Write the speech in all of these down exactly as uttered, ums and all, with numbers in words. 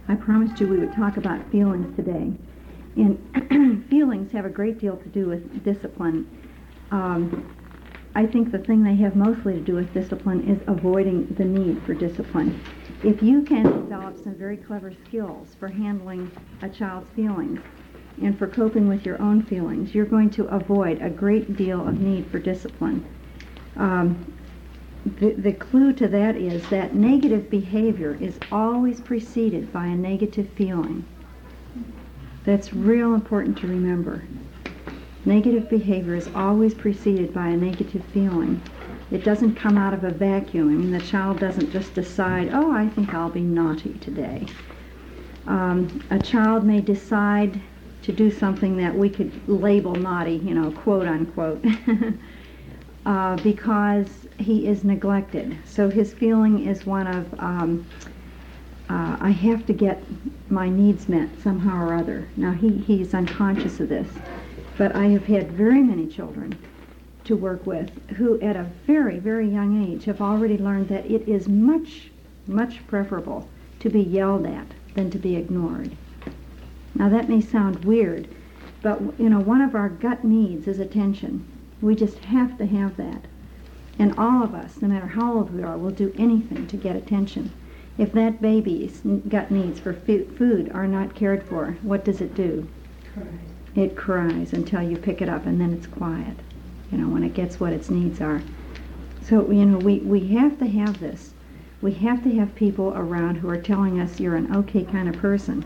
I promised you we would talk about feelings today. And feelings have a great deal to do with discipline. Um, I think the thing they have mostly to do with discipline is avoiding the need for discipline. If you can develop some very clever skills for handling a child's feelings and for coping with your own feelings, you're going to avoid a great deal of need for discipline. Um, the, the clue to that is that negative behavior is always preceded by a negative feeling. That's real important to remember. Negative behavior is always preceded by a negative feeling. It doesn't come out of a vacuum. I mean, the child doesn't just decide, oh, I think I'll be naughty today. Um, a child may decide to do something that we could label naughty, you know, quote unquote, uh, because he is neglected. So his feeling is one of, um, uh, I have to get my needs met somehow or other. Now, he, he's unconscious of this, but I have had very many children to work with who at a very, very young age have already learned that it is much, much preferable to be yelled at than to be ignored. Now that may sound weird, but you know, one of our gut needs is attention. We just have to have that. And all of us, no matter how old we are, will do anything to get attention. If that baby's gut needs for food are not cared for, what does it do? Cries. It cries until you pick it up, and then it's quiet, you know, when it gets what its needs are. So, you know, we, we have to have this. We have to have people around who are telling us you're an okay kind of person.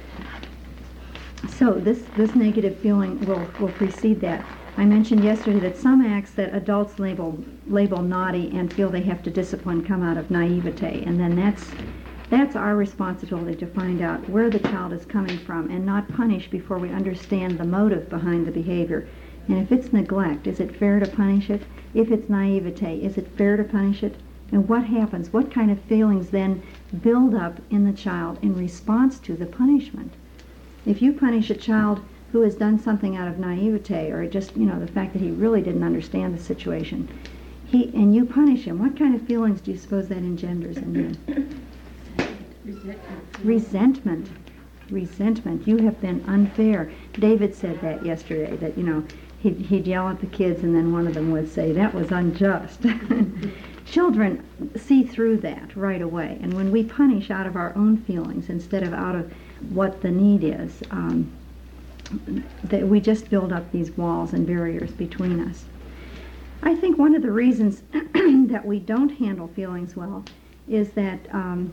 So this, this negative feeling will, will precede that. I mentioned yesterday that some acts that adults label label naughty and feel they have to discipline come out of naivete, and then that's that's our responsibility to find out where the child is coming from and not punish before we understand the motive behind the behavior. And if it's neglect, is it fair to punish it? If it's naivete, is it fair to punish it? And what happens? What kind of feelings then build up in the child in response to the punishment? If you punish a child who has done something out of naivete, or just, you know, the fact that he really didn't understand the situation, he and you punish him, what kind of feelings do you suppose that engenders in him? Resentment. Resentment. Resentment. You have been unfair. David said that yesterday, that, you know, he'd, he'd yell at the kids and then one of them would say, that was unjust. Children see through that right away. And when we punish out of our own feelings instead of out of what the need is, um, that we just build up these walls and barriers between us. I think one of the reasons that we don't handle feelings well is that um,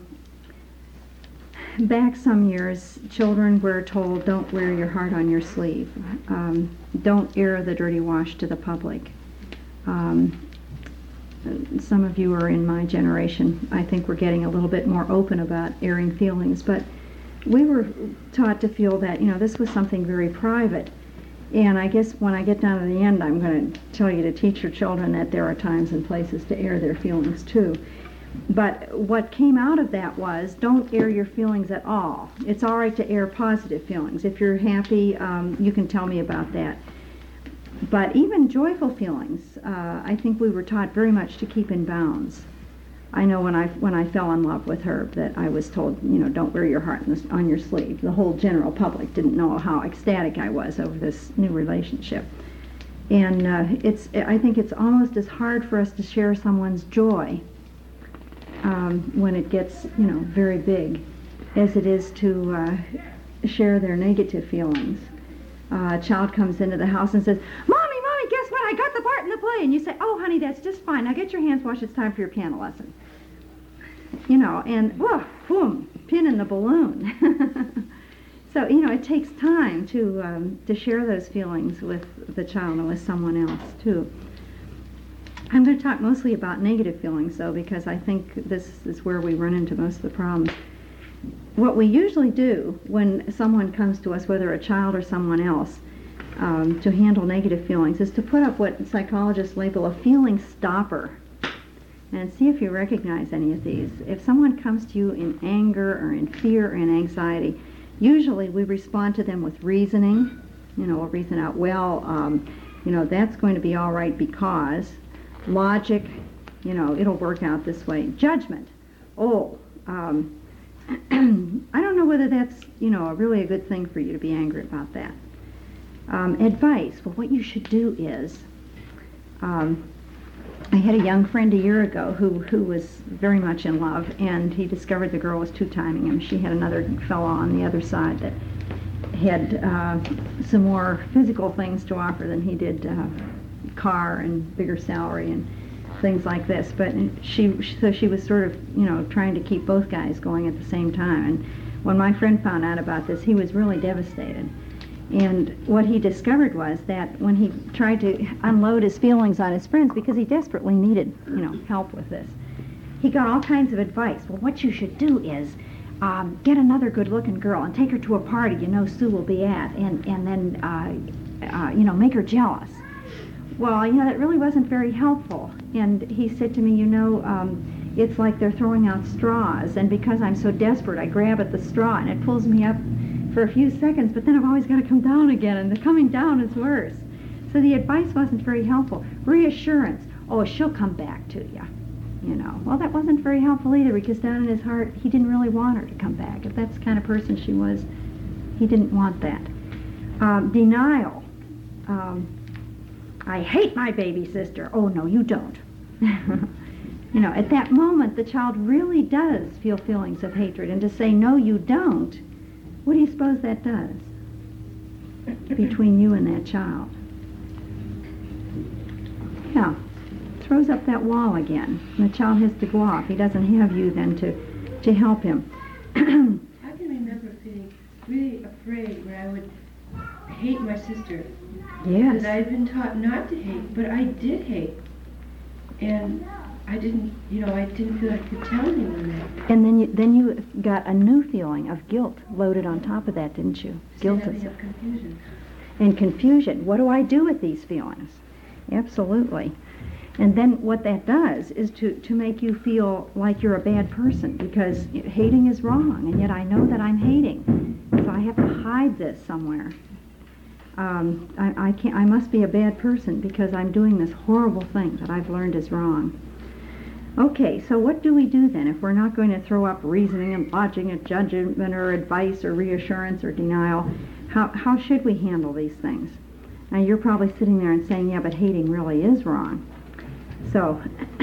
back some years, children were told, don't wear your heart on your sleeve. Um, don't air the dirty wash to the public. Um, some of you are in my generation. I think we're getting a little bit more open about airing feelings, but we were taught to feel that, you know, this was something very private. And I guess when I get down to the end, I'm going to tell you to teach your children that there are times and places to air their feelings too. But what came out of that was, don't air your feelings at all. It's all right to air positive feelings. If you're happy, um, you can tell me about that. But even joyful feelings, uh, I think we were taught very much to keep in bounds. I know when I when I fell in love with her that I was told, you know, don't wear your heart on, this, on your sleeve. The whole general public didn't know how ecstatic I was over this new relationship. And uh, it's I think it's almost as hard for us to share someone's joy um, when it gets, you know, very big as it is to uh, share their negative feelings. Uh, a child comes into the house and says, Mommy, Mommy, guess what? I got the part in the play. And you say, oh, honey, that's just fine. Now get your hands washed. It's time for your piano lesson. You know, and, whoa, boom, pin in the balloon. So, you know, it takes time to um, to share those feelings with the child and with someone else, too. I'm going to talk mostly about negative feelings, though, because I think this is where we run into most of the problems. What we usually do when someone comes to us, whether a child or someone else, um, to handle negative feelings, is to put up what psychologists label a feeling stopper. And see if you recognize any of these. If someone comes to you in anger or in fear or in anxiety, usually we respond to them with reasoning. You know, we'll reason out, well, um, you know, that's going to be all right because. Logic, you know, it'll work out this way. Judgment, oh, um, I don't know whether that's, you know, a really a good thing for you to be angry about that. Um, advice. Well, what you should do is, um, I had a young friend a year ago who, who was very much in love, and he discovered the girl was two-timing him. She had another fellow on the other side that had uh, some more physical things to offer than he did, uh, car and bigger salary and things like this. But she, so she was sort of, you know, trying to keep both guys going at the same time. And when my friend found out about this, he was really devastated. And what he discovered was that when he tried to unload his feelings on his friends, because he desperately needed, you know, help with this, he got all kinds of advice. Well, what you should do is um, get another good-looking girl and take her to a party you know Sue will be at, and, and then, uh, uh, you know, make her jealous. Well, you know, that really wasn't very helpful. And he said to me, you know, um, it's like they're throwing out straws, and because I'm so desperate, I grab at the straw, and it pulls me up for a few seconds, but then I've always got to come down again, and the coming down is worse. So the advice wasn't very helpful. Reassurance, oh, she'll come back to you, you know. Well, that wasn't very helpful either, because down in his heart, he didn't really want her to come back. If that's the kind of person she was, he didn't want that. Um, denial. Um, I hate my baby sister. Oh, no, you don't. You know, at that moment, the child really does feel feelings of hatred, and to say, no, you don't, what do you suppose that does between you and that child? Yeah, throws up that wall again. And the child has to go off. He doesn't have you then to, to help him. I can remember feeling really afraid when I would hate my sister. Yes. Because I had been taught not to hate, but I did hate. And I didn't, you know, I didn't feel like I could tell anyone that. And then you, then you got a new feeling of guilt loaded on top of that, didn't you? Guilt Instead is of confusion. and confusion. What do I do with these feelings? Absolutely. And then what that does is to, to make you feel like you're a bad person, because hating is wrong, and yet I know that I'm hating. So I have to hide this somewhere. Um, I, I can't. I must be a bad person because I'm doing this horrible thing that I've learned is wrong. Okay, so what do we do then if we're not going to throw up reasoning and logic and judgment or advice or reassurance or denial? How, how should we handle these things? Now you're probably sitting there and saying, yeah, but hating really is wrong. So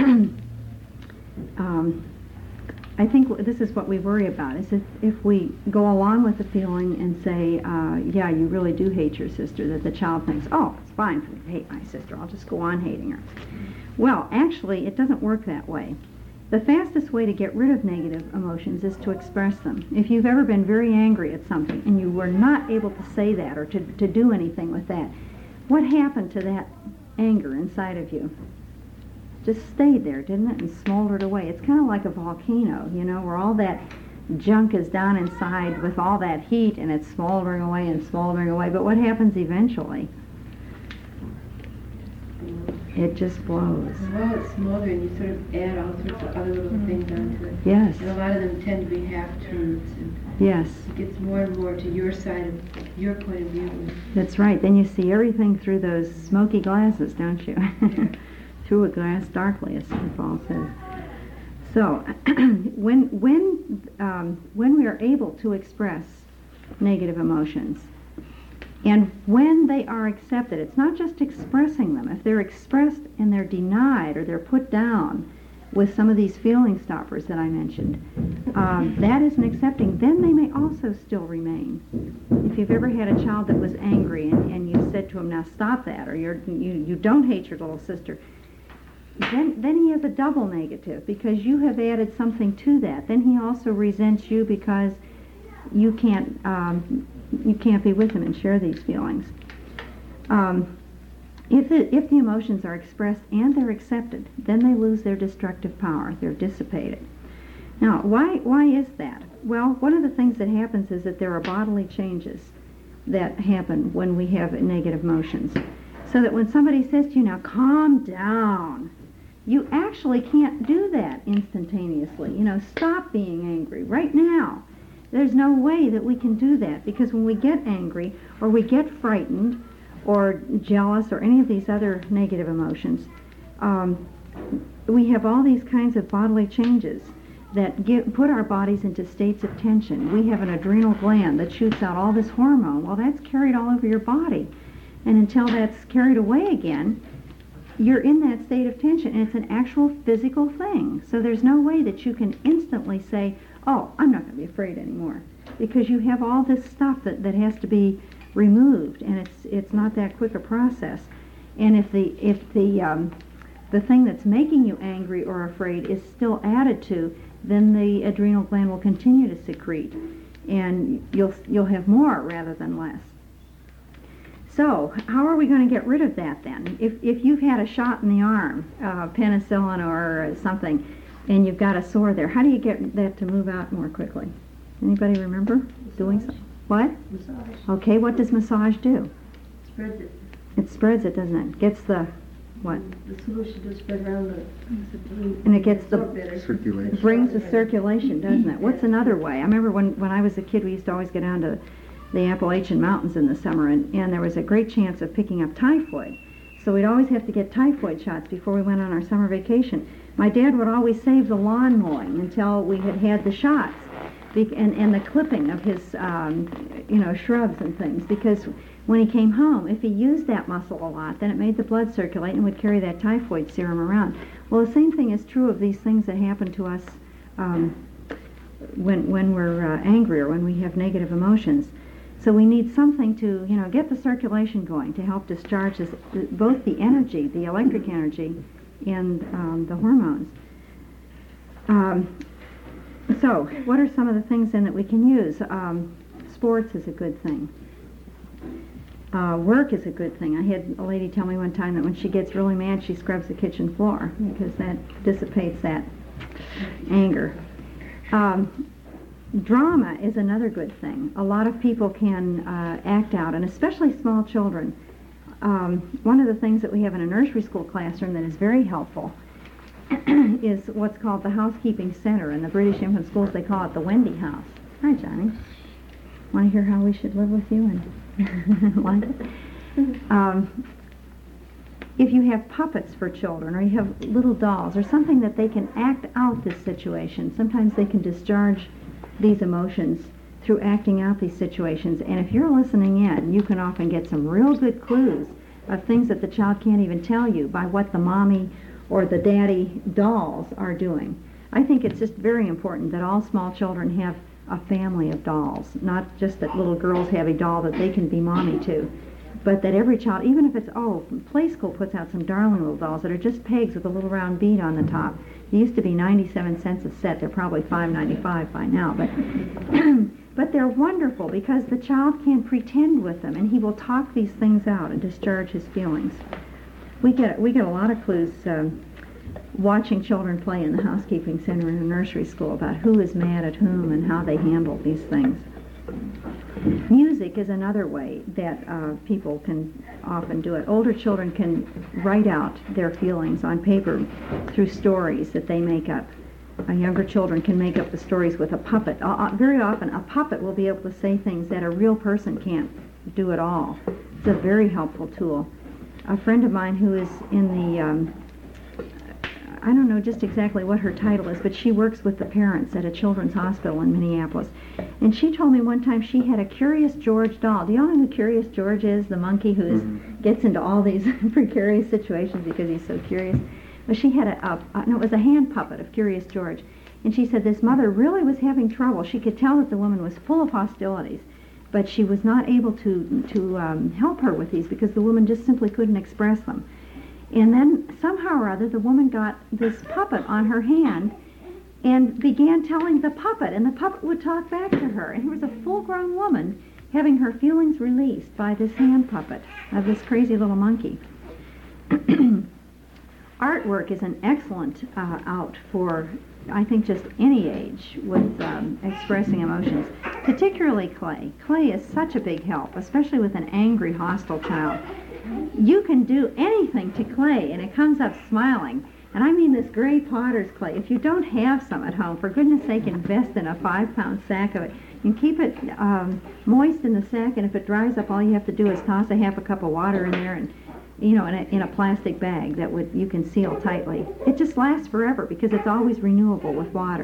um, I think this is what we worry about, is if, if we go along with the feeling and say, uh, yeah, you really do hate your sister, that the child thinks, oh, it's fine for me to hate my sister, I'll just go on hating her. Well, actually, it doesn't work that way. The fastest way to get rid of negative emotions is to express them. If you've ever been very angry at something and you were not able to say that or to, to do anything with that, what happened to that anger inside of you? Just stayed there, didn't it, and smoldered away. It's kind of like a volcano, you know, where all that junk is down inside with all that heat, and it's smoldering away and smoldering away. But what happens eventually? It just blows. While it's smoldering, you sort of add all sorts of other little things onto it. Yes. And a lot of them tend to be half-truths. And Yes. it gets more and more to your side of your point of view. That's right. Then you see everything through those smoky glasses, don't you? Through a glass darkly, as Saint Paul says. So, when when um, when we are able to express negative emotions, and when they are accepted, it's not just expressing them. If they're expressed and they're denied or they're put down with some of these feeling stoppers that I mentioned, um, that isn't accepting. Then they may also still remain. If you've ever had a child that was angry and, and you said to him, now stop that, or you're, you you don't hate your little sister, then then he has a double negative because you have added something to that. Then he also resents you because you can't um, you can't be with him and share these feelings. Um, if it, if the emotions are expressed and they're accepted, then they lose their destructive power. They're dissipated. Now, why why is that? Well, one of the things that happens is that there are bodily changes that happen when we have negative emotions. So that when somebody says to you, now calm down, you actually can't do that instantaneously. You know, stop being angry right now. There's no way that we can do that, because when we get angry or we get frightened or jealous or any of these other negative emotions, um, we have all these kinds of bodily changes that give, put our bodies into states of tension. We have an adrenal gland that shoots out all this hormone. Well, that's carried all over your body. And until that's carried away again, you're in that state of tension, and it's an actual physical thing. So there's no way that you can instantly say, oh, I'm not going to be afraid anymore, because you have all this stuff that, that has to be removed, and it's it's not that quick a process. And if the if the um, the thing that's making you angry or afraid is still added to, then the adrenal gland will continue to secrete, and you'll you'll have more rather than less. So how are we going to get rid of that then? If if you've had a shot in the arm, uh, penicillin or something, and you've got a sore there, how do you get that to move out more quickly? Anybody remember massage. Doing so? What? Massage. Okay, what does massage do? Spreads it. It spreads it, doesn't it? Gets the what? The solution to spread around the. And it gets the circulation. brings the circulation, doesn't it? What's another way? I remember when when I was a kid, we used to always go down to the Appalachian Mountains in the summer, and, and there was a great chance of picking up typhoid. So we'd always have to get typhoid shots before we went on our summer vacation. My dad would always save the lawn mowing until we had had the shots, Be- and, and the clipping of his, um, you know, shrubs and things, because when he came home, if he used that muscle a lot, then it made the blood circulate and would carry that typhoid serum around. Well, the same thing is true of these things that happen to us um, when, when we're uh, angry or when we have negative emotions. So we need something to, you know, get the circulation going to help discharge this, both the energy, the electric energy, and um, the hormones. Um, so what are some of the things then that we can use? Um, sports is a good thing. Uh, work is a good thing. I had a lady tell me one time that when she gets really mad, she scrubs the kitchen floor because that dissipates that anger. Um, Drama is another good thing. A lot of people can uh, act out, and especially small children. Um, one of the things that we have in a nursery school classroom that is very helpful is what's called the housekeeping center. In the British infant schools, they call it the Wendy House. Hi, Johnny. Want to hear how we should live with you and like it? Um, if you have puppets for children, or you have little dolls, or something that they can act out this situation, sometimes they can discharge these emotions through acting out these situations. And if you're listening in, you can often get some real good clues of things that the child can't even tell you by what the mommy or the daddy dolls are doing. I think it's just very important that all small children have a family of dolls, not just that little girls have a doll that they can be mommy to, but that every child, even if it's, oh, Play School puts out some darling little dolls that are just pegs with a little round bead on the top. They used to be ninety-seven cents a set. They're probably five ninety-five by now, but but they're wonderful because the child can pretend with them, and he will talk these things out and discharge his feelings. We get we get a lot of clues um, watching children play in the housekeeping center in a nursery school about who is mad at whom and how they handle these things. Music is another way that uh, people can often do it. Older children can write out their feelings on paper through stories that they make up. Uh, younger children can make up the stories with a puppet. Uh, very often a puppet will be able to say things that a real person can't do at all. It's a very helpful tool. A friend of mine who is in the um, I don't know just exactly what her title is, but she works with the parents at a children's hospital in Minneapolis. And she told me one time she had a Curious George doll. Do y'all know who Curious George is? The monkey who is, mm-hmm. gets into all these precarious situations because he's so curious. Well, she had a, a, a, no, it was a hand puppet of Curious George. And she said this mother really was having trouble. She could tell that the woman was full of hostilities, but she was not able to, to um, help her with these because the woman just simply couldn't express them. And then somehow or other, the woman got this puppet on her hand and began telling the puppet, and the puppet would talk back to her. And here was a full-grown woman having her feelings released by this hand puppet of this crazy little monkey. Artwork is an excellent uh, out for, I think, just any age with um, expressing emotions, particularly clay. Clay is such a big help, especially with an angry, hostile child. You can do anything to clay, and it comes up smiling. And I mean this gray potter's clay. If you don't have some at home, for goodness sake, invest in a five-pound sack of it. You can keep it um, moist in the sack, and if it dries up, all you have to do is toss a half a cup of water in there, and you know, in a, in a plastic bag that would you can seal tightly. It just lasts forever because it's always renewable with water.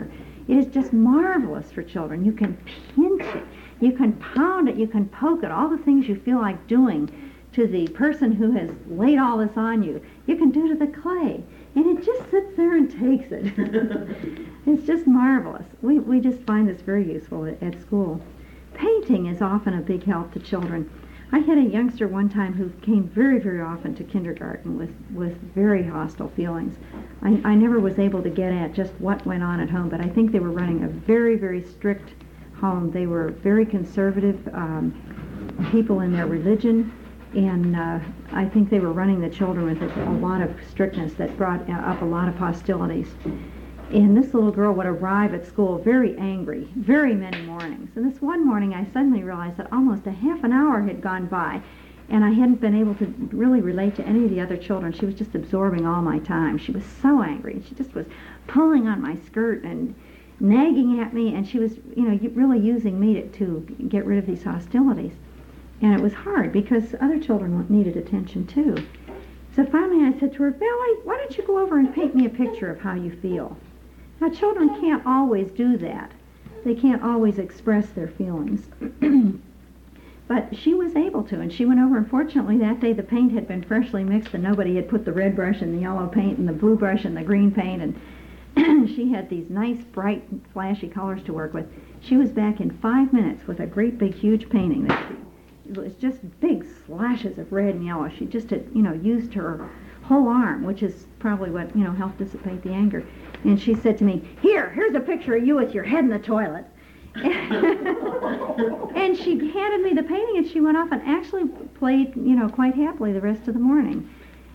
It is just marvelous for children. You can pinch it, you can pound it, you can poke it, all the things you feel like doing to the person who has laid all this on you, you can do to the clay. And it just sits there and takes it. It's just marvelous. We, we just find this very useful at, at school. Painting is often a big help to children. I had a youngster one time who came very, very often to kindergarten with, with very hostile feelings. I, I never was able to get at just what went on at home, but I think they were running a very, very strict home. They were very conservative um, people in their religion, and uh, I think they were running the children with a, a lot of strictness that brought up a lot of hostilities. And this little girl would arrive at school very angry, very many mornings. And this one morning I suddenly realized that almost a half an hour had gone by, and I hadn't been able to really relate to any of the other children. She was just absorbing all my time. She was so angry. She just was pulling on my skirt and nagging at me, and she was, you know, really using me to, to get rid of these hostilities. And it was hard because other children needed attention too. So finally I said to her, "Billy, why don't you go over and paint me a picture of how you feel?" Now, children can't always do that. They can't always express their feelings. But she was able to, and she went over, and fortunately that day the paint had been freshly mixed, and nobody had put the red brush and the yellow paint and the blue brush and the green paint, and she had these nice, bright, flashy colors to work with. She was back in five minutes with a great big, huge painting that she, it was just big slashes of red and yellow. She just had, you know, used her whole arm, which is probably what, you know, helped dissipate the anger. And she said to me, "Here, here's a picture of you with your head in the toilet." And she handed me the painting, and she went off and actually played, you know, quite happily the rest of the morning.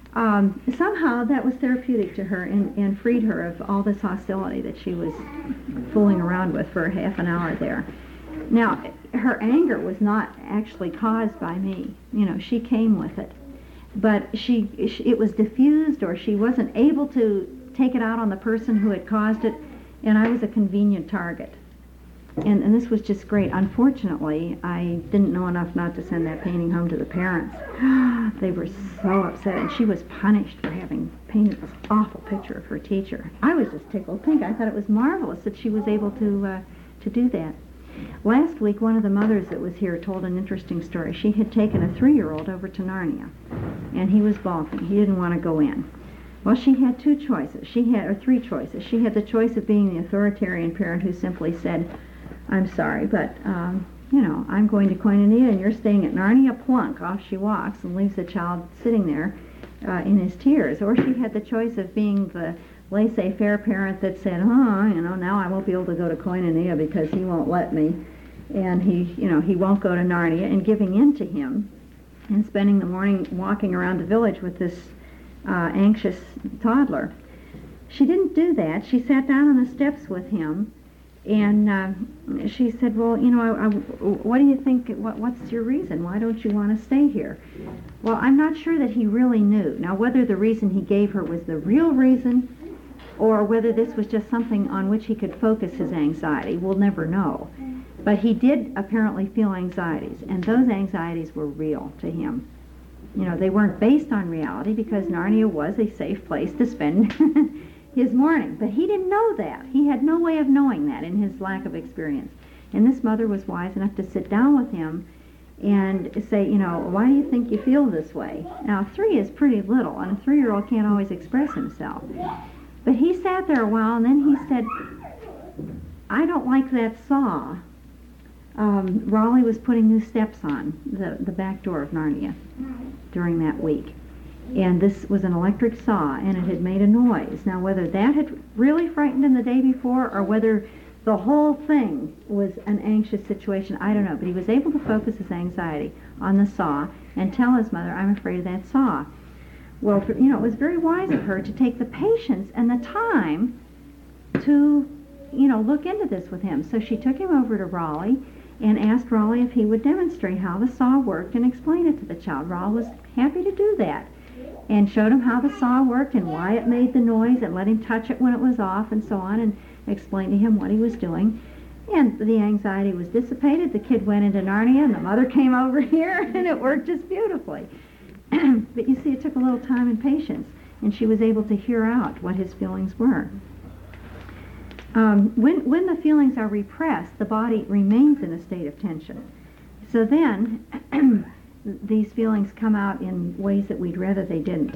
Um, somehow that was therapeutic to her and, and freed her of all this hostility that she was fooling around with for half an hour there. Now, her anger was not actually caused by me. You know, she came with it. But she, she it was diffused, or she wasn't able to take it out on the person who had caused it, and I was a convenient target. And, and this was just great. Unfortunately, I didn't know enough not to send that painting home to the parents. They were so upset, and she was punished for having painted this awful picture of her teacher. I was just tickled pink. I thought it was marvelous that she was able to, uh, to do that. Last week, one of the mothers that was here told an interesting story. She had taken a three-year-old over to Narnia, and he was balking. He didn't want to go in. Well, she had two choices. She had, or three choices. She had the choice of being the authoritarian parent who simply said, "I'm sorry, but, um, you know, I'm going to Koinonia and you're staying at Narnia," plunk. Off she walks and leaves the child sitting there uh, in his tears. Or she had the choice of being the laissez-faire parent that said, "Oh, you know, now I won't be able to go to Koinonia because he won't let me. And he, you know, he won't go to Narnia," and giving in to him and spending the morning walking around the village with this Uh, anxious toddler. She didn't do that. She sat down on the steps with him, and uh, she said, "Well, you know, I, I, what do you think, what, what's your reason? Why don't you want to stay here?" Well, I'm not sure that he really knew. Now, whether the reason he gave her was the real reason, or whether this was just something on which he could focus his anxiety, we'll never know. But he did apparently feel anxieties, and those anxieties were real to him. You know, they weren't based on reality because Narnia was a safe place to spend his morning. But he didn't know that. He had no way of knowing that in his lack of experience. And this mother was wise enough to sit down with him and say, you know, "Why do you think you feel this way?" Now, three is pretty little, and a three-year-old can't always express himself. But he sat there a while, and then he said, "I don't like that saw." Um, Raleigh was putting new steps on the, the back door of Narnia during that week. And this was an electric saw, and it had made a noise. Now, whether that had really frightened him the day before, or whether the whole thing was an anxious situation, I don't know. But he was able to focus his anxiety on the saw and tell his mother, "I'm afraid of that saw." Well, you know, it was very wise of her to take the patience and the time to, you know, look into this with him. So she took him over to Raleigh and asked Raleigh if he would demonstrate how the saw worked and explain it to the child. Raleigh was happy to do that and showed him how the saw worked and why it made the noise and let him touch it when it was off and so on, and explained to him what he was doing. And the anxiety was dissipated. The kid went into Narnia and the mother came over here, and it worked just beautifully. But you see, it took a little time and patience, and she was able to hear out what his feelings were. Um, when, when the feelings are repressed, the body remains in a state of tension. So then, these feelings come out in ways that we'd rather they didn't.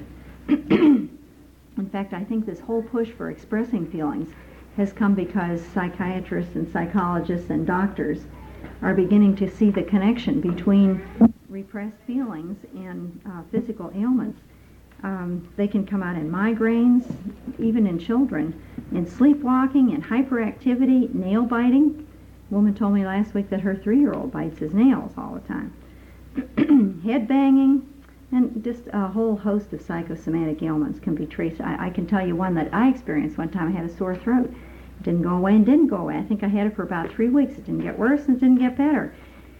In fact, I think this whole push for expressing feelings has come because psychiatrists and psychologists and doctors are beginning to see the connection between repressed feelings and uh, physical ailments. Um, they can come out in migraines, even in children, in sleepwalking, in hyperactivity, nail biting. A woman told me last week that her three-year-old bites his nails all the time. Head banging, and just a whole host of psychosomatic ailments can be traced. I, I can tell you one that I experienced one time. I had a sore throat. It didn't go away and didn't go away. I think I had it for about three weeks. It didn't get worse and it didn't get better.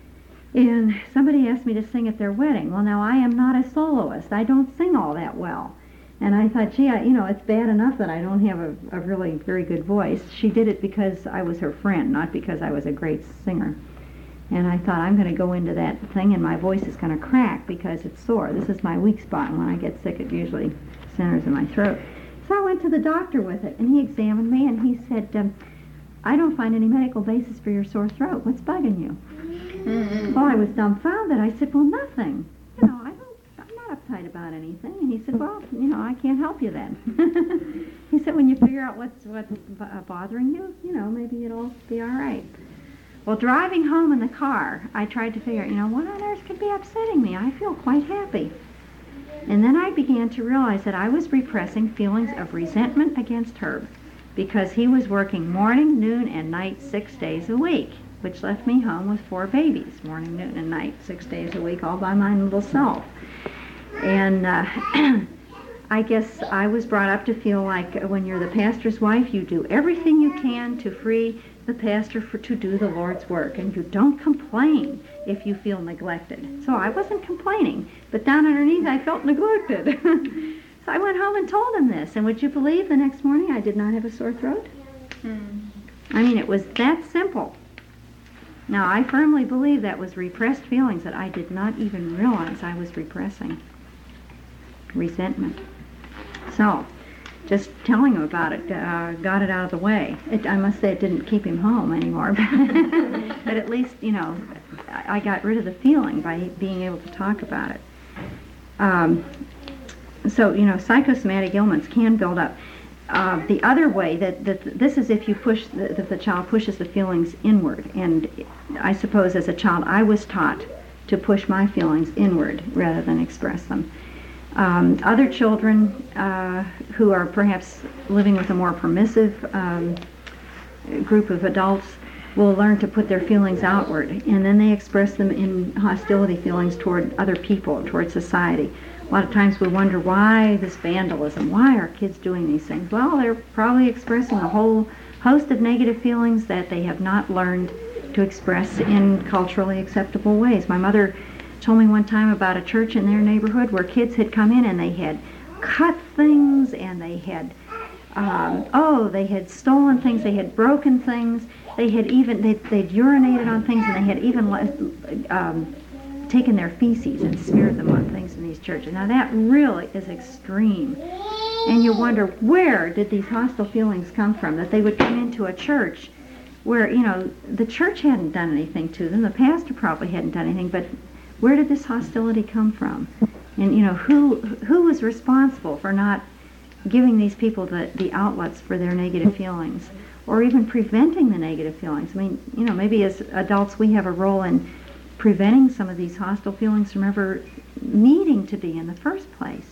And somebody asked me to sing at their wedding. Well, now, I am not a soloist. I don't sing all that well. And I thought, gee, I, you know, it's bad enough that I don't have a, a really very good voice. She did it because I was her friend, not because I was a great singer. And I thought, I'm going to go into that thing and my voice is going to crack because it's sore. This is my weak spot. And when I get sick, it usually centers in my throat. So I went to the doctor with it, and he examined me, and he said, um, I don't find any medical basis for your sore throat. What's bugging you? Mm-hmm. Well, I was dumbfounded. I said, well, nothing. You know, I don't, I'm not uptight about anything. And he said, well, you know, I can't help you then. He said, when you figure out what's, what's uh, bothering you, you know, maybe it'll be all right. Well, driving home in the car, I tried to figure out, you know, what on earth could be upsetting me? I feel quite happy. And then I began to realize that I was repressing feelings of resentment against Herb because he was working morning, noon, and night six days a week, which left me home with four babies, morning, noon, and night, six days a week, all by my little self. And uh, I guess I was brought up to feel like when you're the pastor's wife, you do everything you can to free the pastor for to do the Lord's work, and you don't complain if you feel neglected. So I wasn't complaining, but down underneath I felt neglected. So I went home and told him this, and would you believe the next morning I did not have a sore throat? Hmm. I mean, it was that simple. Now, I firmly believe that was repressed feelings that I did not even realize I was repressing. Resentment. So, just telling him about it uh, got it out of the way. It, I must say it didn't keep him home anymore, but at least, you know, I, I got rid of the feeling by being able to talk about it. Um, so, you know, psychosomatic ailments can build up. Uh, the other way, that, that this is if you push, the, that the child pushes the feelings inward. And I suppose as a child I was taught to push my feelings inward rather than express them. Um, other children uh, who are perhaps living with a more permissive um, group of adults will learn to put their feelings outward, and then they express them in hostility feelings toward other people, toward society. A lot of times we wonder why this vandalism, why are kids doing these things? Well, they're probably expressing a whole host of negative feelings that they have not learned to express in culturally acceptable ways. My mother told me one time about a church in their neighborhood where kids had come in and they had cut things and they had, um, oh, they had stolen things, they had broken things, they had even, they'd, they'd urinated on things, and they had even um, taken their feces and smeared them on things in these churches. Now that really is extreme. And you wonder, where did these hostile feelings come from? That they would come into a church where, you know, the church hadn't done anything to them, the pastor probably hadn't done anything, but where did this hostility come from? And, you know, who who was responsible for not giving these people the, the outlets for their negative feelings, or even preventing the negative feelings? I mean, you know, maybe as adults we have a role in preventing some of these hostile feelings from ever needing to be in the first place.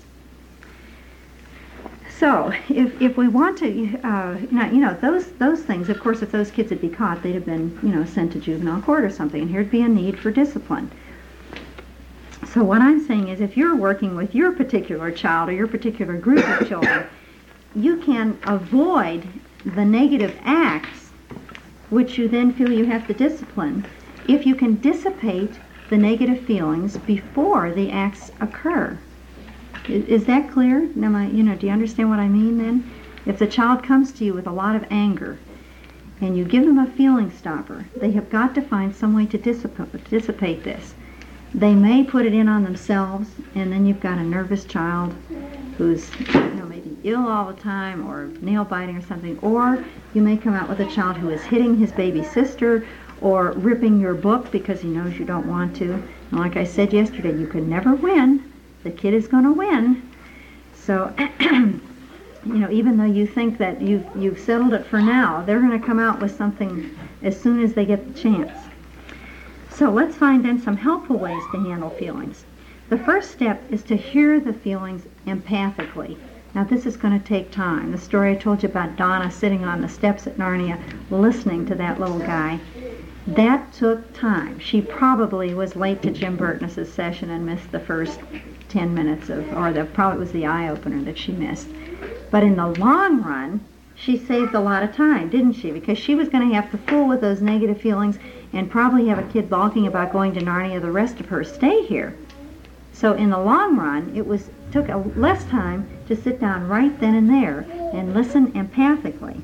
So, if if we want to, uh, now, you know, those those things, of course, if those kids had been caught, they'd have been, you know, sent to juvenile court or something, and here'd be a need for discipline. So what I'm saying is, if you're working with your particular child or your particular group of children, you can avoid the negative acts which you then feel you have to discipline if you can dissipate the negative feelings before the acts occur. Is, is that clear? Am I, you know, do you understand what I mean then? If the child comes to you with a lot of anger and you give them a feeling stopper, they have got to find some way to dissipate, dissipate this. They may put it in on themselves, and then you've got a nervous child who's, you know, maybe ill all the time or nail biting or something, or you may come out with a child who is hitting his baby sister or ripping your book because he knows you don't want to. And like I said yesterday, you can never win. The kid is going to win. So, you know, even though you think that you've, you've settled it for now, they're going to come out with something as soon as they get the chance. So let's find then some helpful ways to handle feelings. The first step is to hear the feelings empathically. Now this is going to take time. The story I told you about Donna sitting on the steps at Narnia listening to that little guy, that took time. She probably was late to Jim Burtness' session and missed the first ten minutes of, or the, probably it was the eye-opener that she missed. But in the long run, she saved a lot of time, didn't she? Because she was going to have to fool with those negative feelings and probably have a kid balking about going to Narnia the rest of her stay here. So in the long run, it was took a, less time to sit down right then and there and listen empathically.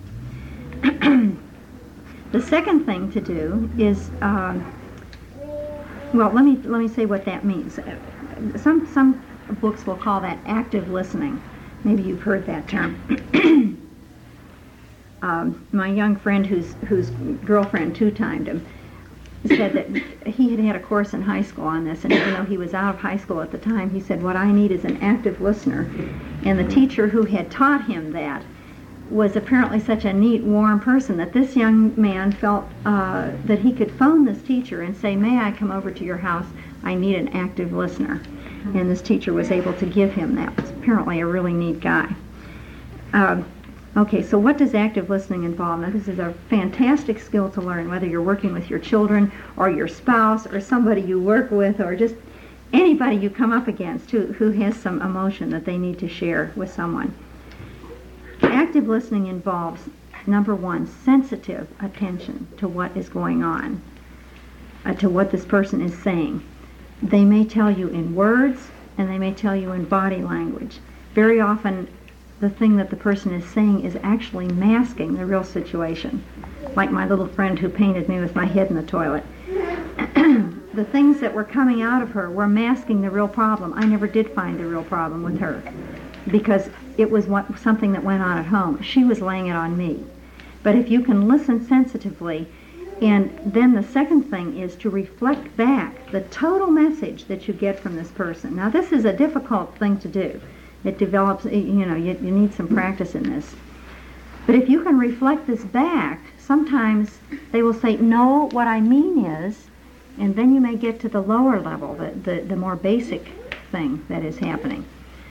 The second thing to do is, um, well, let me let me say what that means. Some some books will call that active listening. Maybe you've heard that term. um, my young friend, whose whose girlfriend two-timed him, said that he had had a course in high school on this, and even though he was out of high school at the time, he said, what I need is an active listener. And the teacher who had taught him that was apparently such a neat, warm person that this young man felt uh, that he could phone this teacher and say, may I come over to your house? I need an active listener. And this teacher was able to give him that. Was apparently a really neat guy. Um, Okay, so what does active listening involve? Now, this is a fantastic skill to learn, whether you're working with your children or your spouse or somebody you work with or just anybody you come up against who, who has some emotion that they need to share with someone. Active listening involves, number one, sensitive attention to what is going on, uh, to what this person is saying. They may tell you in words and they may tell you in body language. Very often, the thing that the person is saying is actually masking the real situation. Like my little friend who painted me with my head in the toilet. The things that were coming out of her were masking the real problem. I never did find the real problem with her because it was what, something that went on at home. She was laying it on me. But if you can listen sensitively, and then the second thing is to reflect back the total message that you get from this person. Now this is a difficult thing to do. It develops, you know, you, you need some practice in this. But if you can reflect this back, sometimes they will say, no, what I mean is, and then you may get to the lower level, the, the, the more basic thing that is happening.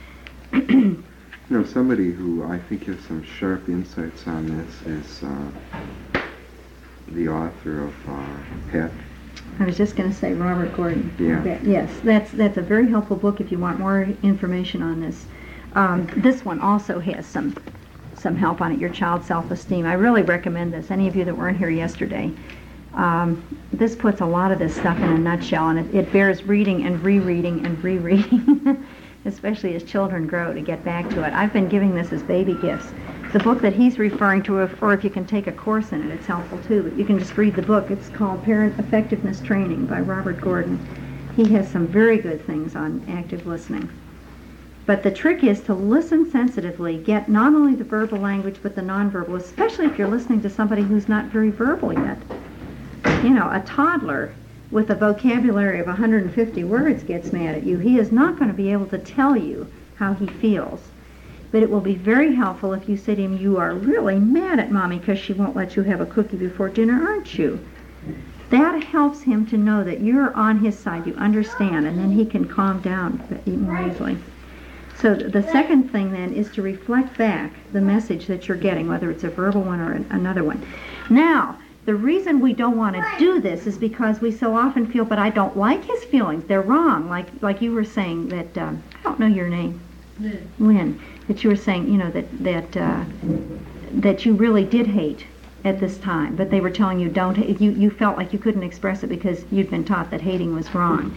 You know, somebody who I think has some sharp insights on this is uh, the author of uh, Pet. I was just going to say Robert Gordon. Yeah. Yes, that's that's a very helpful book if you want more information on this. Um, this one also has some some help on it, your child's self-esteem. I really recommend this. Any of you that weren't here yesterday, um, this puts a lot of this stuff in a nutshell, and it, it bears reading and rereading and rereading, especially as children grow, to get back to it. I've been giving this as baby gifts. The book that he's referring to, if, or if you can take a course in it, it's helpful too, but you can just read the book. It's called Parent Effectiveness Training by Robert Gordon. He has some very good things on active listening. But the trick is to listen sensitively, get not only the verbal language but the nonverbal, especially if you're listening to somebody who's not very verbal yet. You know, a toddler with a vocabulary of one hundred fifty words gets mad at you. He is not going to be able to tell you how he feels. But it will be very helpful if you say to him, you are really mad at Mommy because she won't let you have a cookie before dinner, aren't you? That helps him to know that you're on his side, you understand, and then he can calm down more easily. So the second thing then is to reflect back the message that you're getting, whether it's a verbal one or another one. Now, the reason we don't want to do this is because we so often feel, but I don't like his feelings, they're wrong, like like you were saying that, um, I don't know your name. Lynn. Lynn, that you were saying, you know, that that uh, that you really did hate at this time, but they were telling you don't hate. You, you felt like you couldn't express it because you'd been taught that hating was wrong.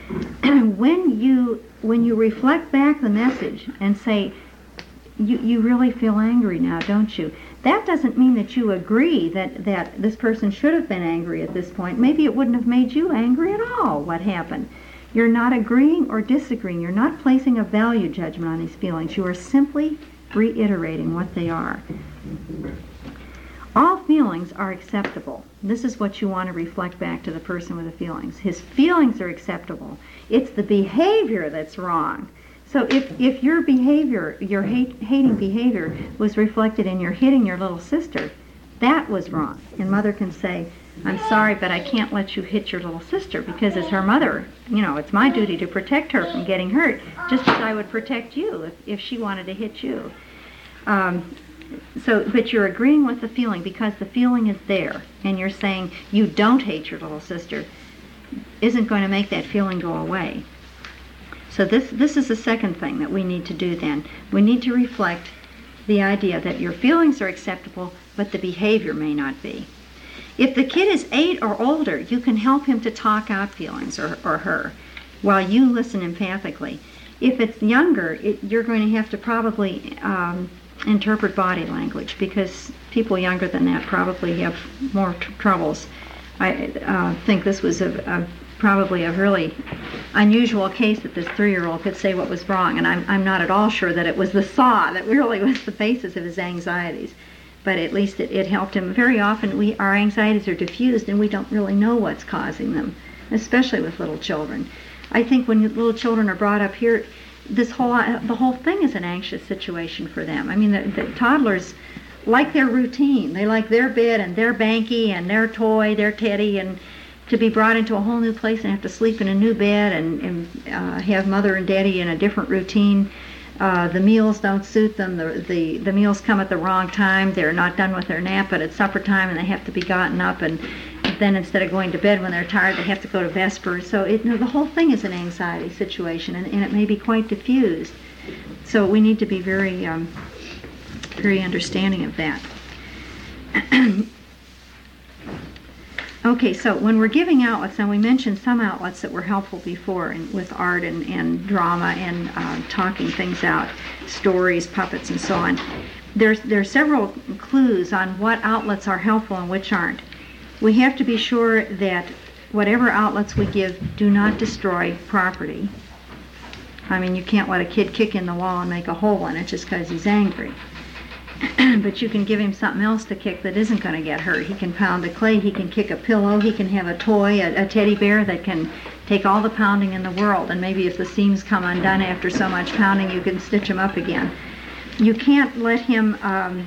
when you when you reflect back the message and say, you, you really feel angry now, don't you? That doesn't mean that you agree that, that this person should have been angry at this point. Maybe it wouldn't have made you angry at all, what happened. You're not agreeing or disagreeing. You're not placing a value judgment on these feelings. You are simply reiterating what they are. All feelings are acceptable. This is what you want to reflect back to the person with the feelings. His feelings are acceptable. It's the behavior that's wrong. So if, if your behavior, your hate, hating behavior was reflected in your hitting your little sister, that was wrong. And mother can say, I'm sorry, but I can't let you hit your little sister because as her mother, you know, it's my duty to protect her from getting hurt, just as I would protect you if, if she wanted to hit you. Um, so, but you're agreeing with the feeling because the feeling is there, and you're saying you don't hate your little sister isn't going to make that feeling go away. So this, this is the second thing that we need to do then. We need to reflect the idea that your feelings are acceptable, but the behavior may not be. If the kid is eight or older, you can help him to talk out feelings, or, or her, while you listen empathically. If it's younger, it, you're going to have to probably um, interpret body language, because people younger than that probably have more t- troubles. I uh, think this was a, a probably a really unusual case that this three-year-old could say what was wrong, and I'm, I'm not at all sure that it was the saw that really was the basis of his anxieties. But at least it, it helped him. Very often we our anxieties are diffused and we don't really know what's causing them, especially with little children. I think when little children are brought up here, this whole the whole thing is an anxious situation for them. I mean, the, the toddlers like their routine. They like their bed and their banky and their toy, their teddy, and to be brought into a whole new place and have to sleep in a new bed and, and uh, have mother and daddy in a different routine. Uh, the meals don't suit them. The, the the meals come at the wrong time. They're not done with their nap, but it's supper time, and they have to be gotten up. And then instead of going to bed when they're tired, they have to go to Vespers. So it, you know, the whole thing is an anxiety situation, and, and it may be quite diffused. So we need to be very, um, very understanding of that. Okay, so when we're giving outlets, and we mentioned some outlets that were helpful before in, with art and, and drama and uh, talking things out, stories, puppets, and so on. There's, there are several clues on what outlets are helpful and which aren't. We have to be sure that whatever outlets we give do not destroy property. I mean, you can't let a kid kick in the wall and make a hole in it just because he's angry. But you can give him something else to kick that isn't going to get hurt. He can pound the clay, he can kick a pillow, he can have a toy, a, a teddy bear that can take all the pounding in the world, and maybe if the seams come undone after so much pounding, you can stitch them up again. You can't let him um,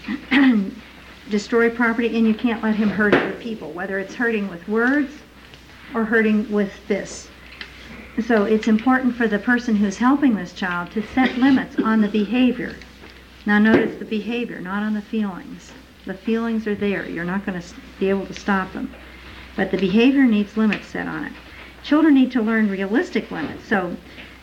destroy property, and you can't let him hurt other people, whether it's hurting with words or hurting with fists. So it's important for the person who's helping this child to set limits on the behavior. Now notice the behavior, not on the feelings. The feelings are there. You're not going to be able to stop them. But the behavior needs limits set on it. Children need to learn realistic limits. So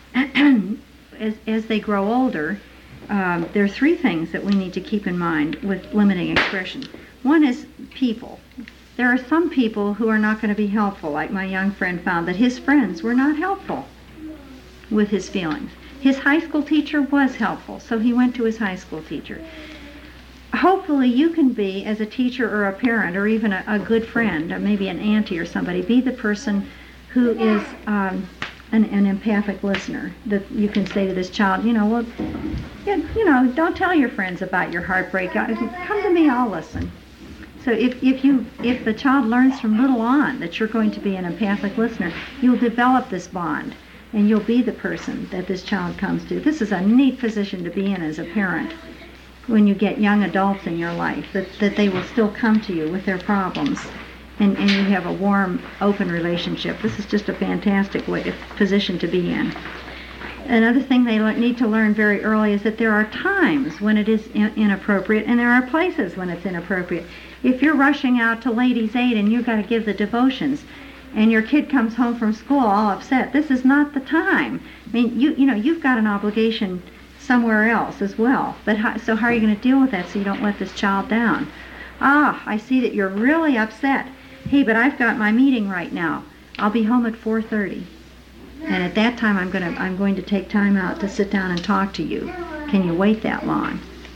as, as they grow older, um, there are three things that we need to keep in mind with limiting expression. One is people. There are some people who are not going to be helpful, like my young friend found that his friends were not helpful with his feelings. His high school teacher was helpful, so he went to his high school teacher. Hopefully you can be, as a teacher or a parent or even a, a good friend, or maybe an auntie or somebody, be the person who is um, an, an empathic listener, that you can say to this child, you know, well, you, you know, don't tell your friends about your heartbreak. Come to me, I'll listen. So if, if you if the child learns from little on that you're going to be an empathic listener, you'll develop this bond. And you'll be the person that this child comes to. This is a neat position to be in as a parent when you get young adults in your life, that, that they will still come to you with their problems, and, and you have a warm, open relationship. This is just a fantastic way, position to be in. Another thing they le- need to learn very early is that there are times when it is in- inappropriate, and there are places when it's inappropriate. If you're rushing out to Ladies' Aid and you've got to give the devotions, and your kid comes home from school all upset, this is not the time. I mean, you you know, you've got an obligation somewhere else as well. But how, so how are you going to deal with that so you don't let this child down? Ah, I see that you're really upset. Hey, but I've got my meeting right now. I'll be home at four thirty. And at that time I'm going to I'm going to take time out to sit down and talk to you. Can you wait that long?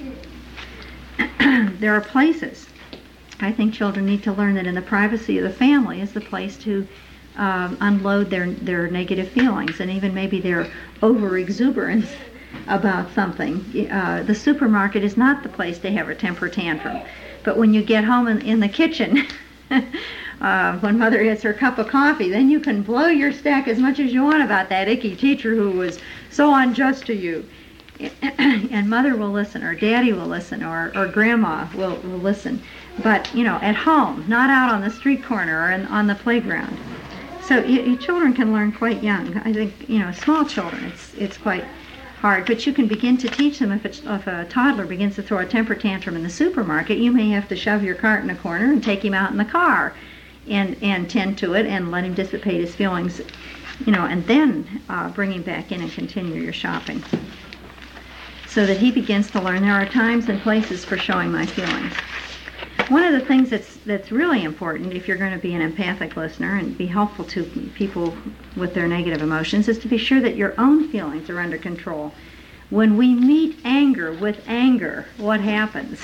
There are places. I think children need to learn that in the privacy of the family is the place to um, unload their, their negative feelings and even maybe their over-exuberance about something. Uh, the supermarket is not the place to have a temper tantrum. But when you get home in, in the kitchen, uh, when Mother gets her cup of coffee, then you can blow your stack as much as you want about that icky teacher who was so unjust to you. And Mother will listen, or Daddy will listen, or, or Grandma will, will listen. But, you know, at home, not out on the street corner or in, on the playground. So you, you children can learn quite young. I think, you know, small children, it's it's quite hard. But you can begin to teach them. If, it's, if a toddler begins to throw a temper tantrum in the supermarket, you may have to shove your cart in a corner and take him out in the car and, and tend to it and let him dissipate his feelings, you know, and then uh, bring him back in and continue your shopping. So that he begins to learn there are times and places for showing my feelings. One of the things that's that's really important if you're going to be an empathic listener and be helpful to people with their negative emotions is to be sure that your own feelings are under control. When we meet anger with anger, what happens?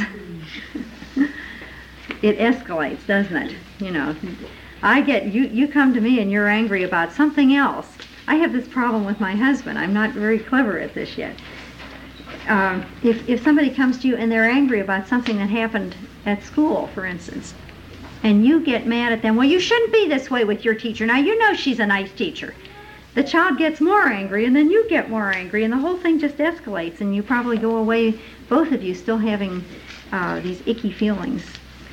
It escalates, doesn't it? You know, I get you you come to me and you're angry about something else. I have this problem with my husband. I'm not very clever at this yet. Um, if, if somebody comes to you and they're angry about something that happened at school, for instance, and you get mad at them, well, you shouldn't be this way with your teacher. Now, you know she's a nice teacher. The child gets more angry, and then you get more angry, and the whole thing just escalates, and you probably go away, both of you, still having uh, these icky feelings.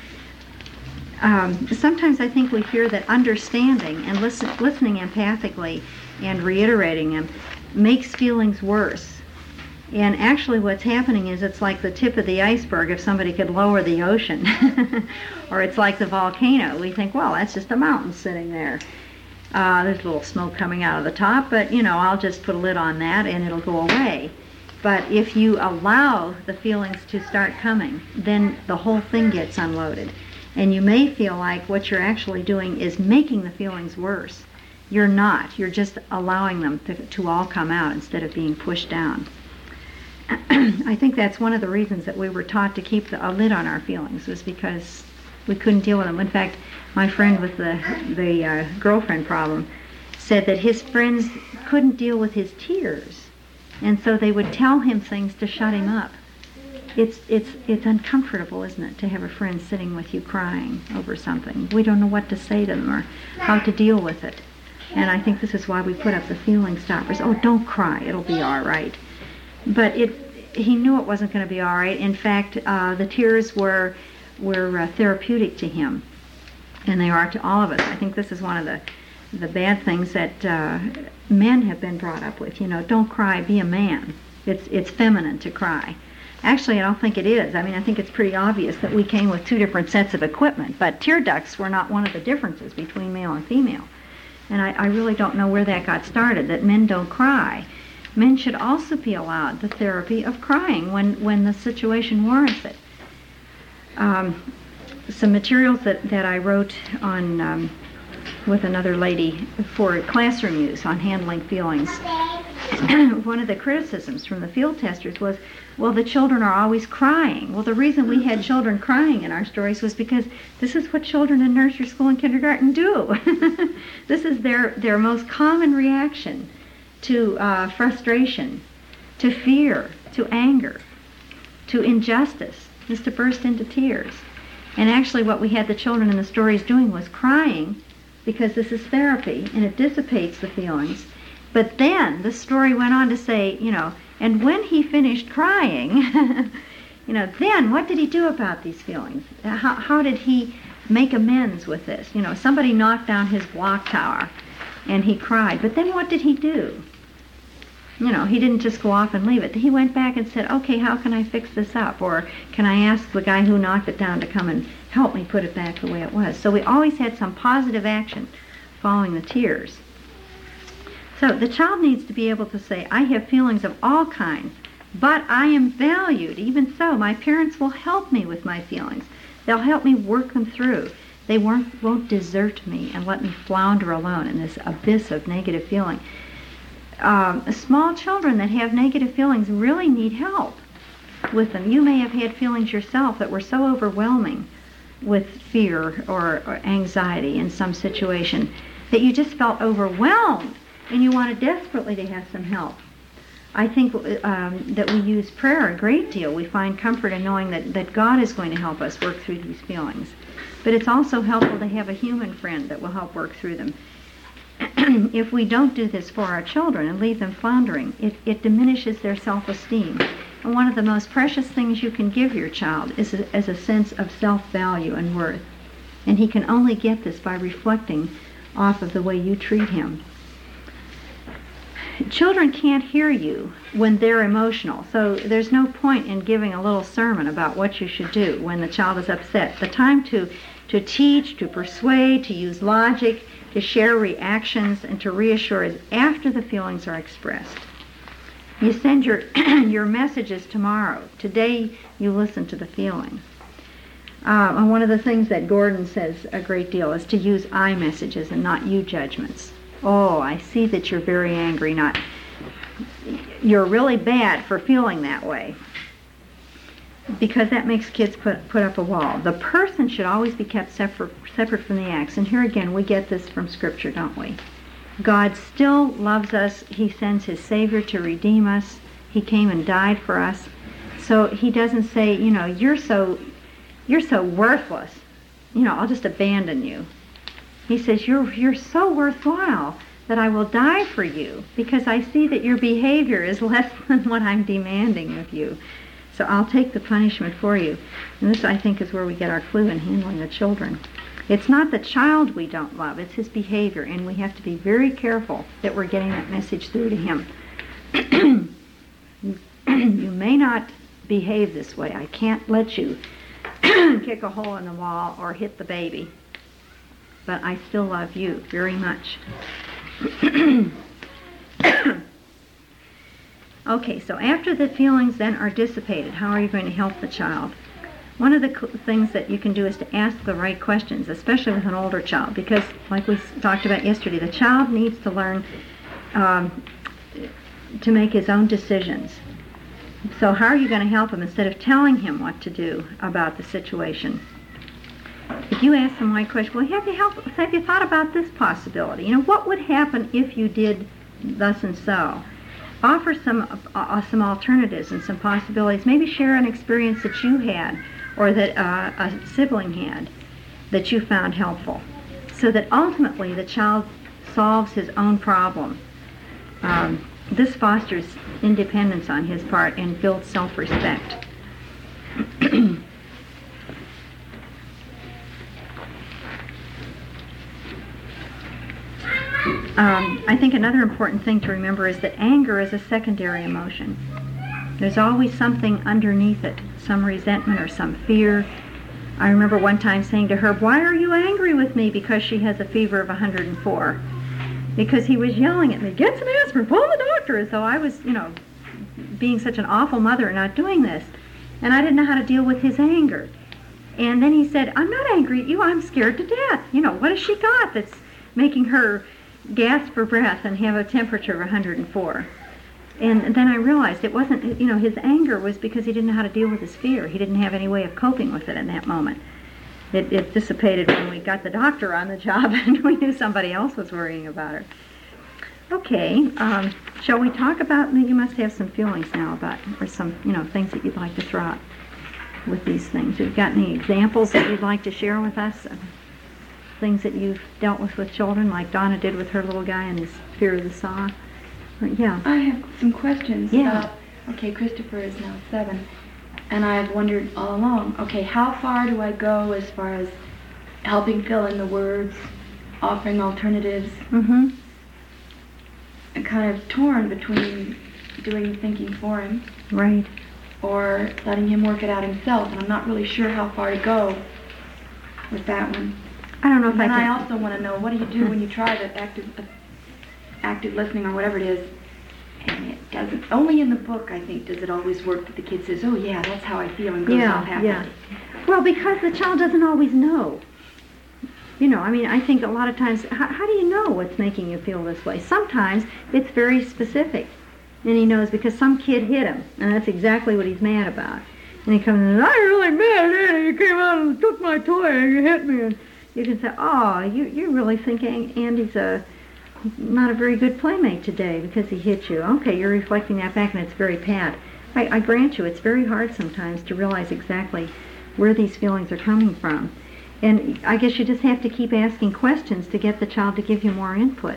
Um, sometimes I think we fear that understanding and listen, listening empathically and reiterating them makes feelings worse. And actually what's happening is it's like the tip of the iceberg if somebody could lower the ocean. Or it's like the volcano. We think, well, that's just a mountain sitting there. Uh, there's a little smoke coming out of the top, but, you know, I'll just put a lid on that and it'll go away. But if you allow the feelings to start coming, then the whole thing gets unloaded. And you may feel like what you're actually doing is making the feelings worse. You're not. You're just allowing them to, to all come out instead of being pushed down. I think that's one of the reasons that we were taught to keep the, a lid on our feelings, was because we couldn't deal with them. In fact, my friend with the, the uh, girlfriend problem said that his friends couldn't deal with his tears, and so they would tell him things to shut him up. It's, it's, it's uncomfortable, isn't it, to have a friend sitting with you crying over something. We don't know what to say to them or how to deal with it. And I think this is why we put up the feeling stoppers. Oh, don't cry, it'll be all right. But it, he knew it wasn't going to be all right. In fact, uh, the tears were were uh, therapeutic to him, and they are to all of us. I think this is one of the the bad things that uh, men have been brought up with. You know, don't cry, be a man. It's it's feminine to cry. Actually, I don't think it is. I mean, I think it's pretty obvious that we came with two different sets of equipment, but tear ducts were not one of the differences between male and female. And I, I really don't know where that got started, that men don't cry. Men should also be allowed the therapy of crying when, when the situation warrants it. Um, some materials that, that I wrote on um, with another lady for classroom use on handling feelings. One of the criticisms from the field testers was, well, the children are always crying. Well, the reason we had children crying in our stories was because this is what children in nursery school and kindergarten do. This is their, their most common reaction to uh, frustration, to fear, to anger, to injustice, is to burst into tears. And actually what we had the children in the stories doing was crying, because this is therapy and it dissipates the feelings. But then the story went on to say, you know, and when he finished crying, you know, then what did he do about these feelings? How, how did he make amends with this? You know, somebody knocked down his block tower and he cried. But then what did he do? You know, he didn't just go off and leave it. He went back and said, okay, how can I fix this up? Or can I ask the guy who knocked it down to come and help me put it back the way it was? So we always had some positive action following the tears. So the child needs to be able to say, I have feelings of all kinds, but I am valued. Even so, my parents will help me with my feelings. They'll help me work them through. They won't, won't desert me and let me flounder alone in this abyss of negative feeling. Um, small children that have negative feelings really need help with them. You may have had feelings yourself that were so overwhelming with fear or, or anxiety in some situation that you just felt overwhelmed and you wanted desperately to have some help. I think um, that we use prayer a great deal. We find comfort in knowing that, that God is going to help us work through these feelings. But it's also helpful to have a human friend that will help work through them. If we don't do this for our children and leave them floundering, it, it diminishes their self-esteem. And one of the most precious things you can give your child is a, is a sense of self-value and worth. And he can only get this by reflecting off of the way you treat him. Children can't hear you when they're emotional, so there's no point in giving a little sermon about what you should do when the child is upset. The time to, to teach, to persuade, to use logic, to share reactions, and to reassure is after the feelings are expressed. You send your, your messages tomorrow. Today you listen to the feelings. Uh, and one of the things that Gordon says a great deal is to use I messages and not you judgments. Oh, I see that you're very angry. Not, you're really bad for feeling that way. Because that makes kids put, put up a wall. The person should always be kept separate, separate from the acts. And here again, we get this from Scripture, don't we? God still loves us. He sends His Savior to redeem us. He came and died for us. So He doesn't say, you know, you're so, you're so worthless. You know, I'll just abandon you. He says, you're, you're so worthwhile that I will die for you because I see that your behavior is less than what I'm demanding of you. So I'll take the punishment for you. And this, I think, is where we get our clue in handling the children. It's not the child we don't love, it's his behavior, and we have to be very careful that we're getting that message through to him. You may not behave this way. I can't let you kick a hole in the wall or hit the baby. But I still love you very much. Okay, so after the feelings then are dissipated, how are you going to help the child? One of the cl- things that you can do is to ask the right questions, especially with an older child, because like we talked about yesterday, the child needs to learn um, to make his own decisions. So how are you going to help him instead of telling him what to do about the situation? If you ask them right question, well, have you helped, have you thought about this possibility? You know, what would happen if you did thus and so? Offer some uh, some alternatives and some possibilities. Maybe share an experience that you had or that uh, a sibling had that you found helpful, so that ultimately the child solves his own problem. Um, this fosters independence on his part and builds self-respect. Um, I think another important thing to remember is that anger is a secondary emotion. There's always something underneath it, some resentment or some fear. I remember one time saying to Herb, why are you angry with me? Because she has a fever of one hundred four. Because he was yelling at me, get some aspirin, phone the doctor, as though I was, you know, being such an awful mother and not doing this. And I didn't know how to deal with his anger. And then he said, I'm not angry at you, I'm scared to death. You know, what has she got that's making her gasp for breath and have a temperature of one hundred four. And then I realized it wasn't, you know, his anger was because he didn't know how to deal with his fear. He didn't have any way of coping with it in that moment. It, it dissipated when we got the doctor on the job and we knew somebody else was worrying about her. Okay, um, shall we talk about, you must have some feelings now about, or some, you know, things that you'd like to throw out with these things. Have you got any examples that you'd like to share with us? Things that you've dealt with with children, like Donna did with her little guy and his fear of the saw. Or, yeah. I have some questions Yeah. about, okay, Christopher is now seven, and I've wondered all along, okay, how far do I go as far as helping fill in the words, offering alternatives? Mm-hmm. I'm kind of torn between doing the thinking for him Right. or letting him work it out himself, and I'm not really sure how far to go with that one. I don't know if And I then I can... also want to know, what do you do when you try the active, uh, active listening or whatever it is, and it doesn't, only in the book, I think, does it always work that the kid says, oh yeah, that's how I feel, and goes all Yeah, happy. yeah. Well, because the child doesn't always know. You know, I mean, I think a lot of times, how, how do you know what's making you feel this way? Sometimes it's very specific. And he knows because some kid hit him, and that's exactly what he's mad about. And he comes in and, I'm really mad at you. You came out and took my toy and you hit me. And you can say, oh, you, you really think Andy's a, not a very good playmate today because he hit you. Okay, you're reflecting that back and it's very pat. I, I grant you, it's very hard sometimes to realize exactly where these feelings are coming from. And I guess you just have to keep asking questions to get the child to give you more input.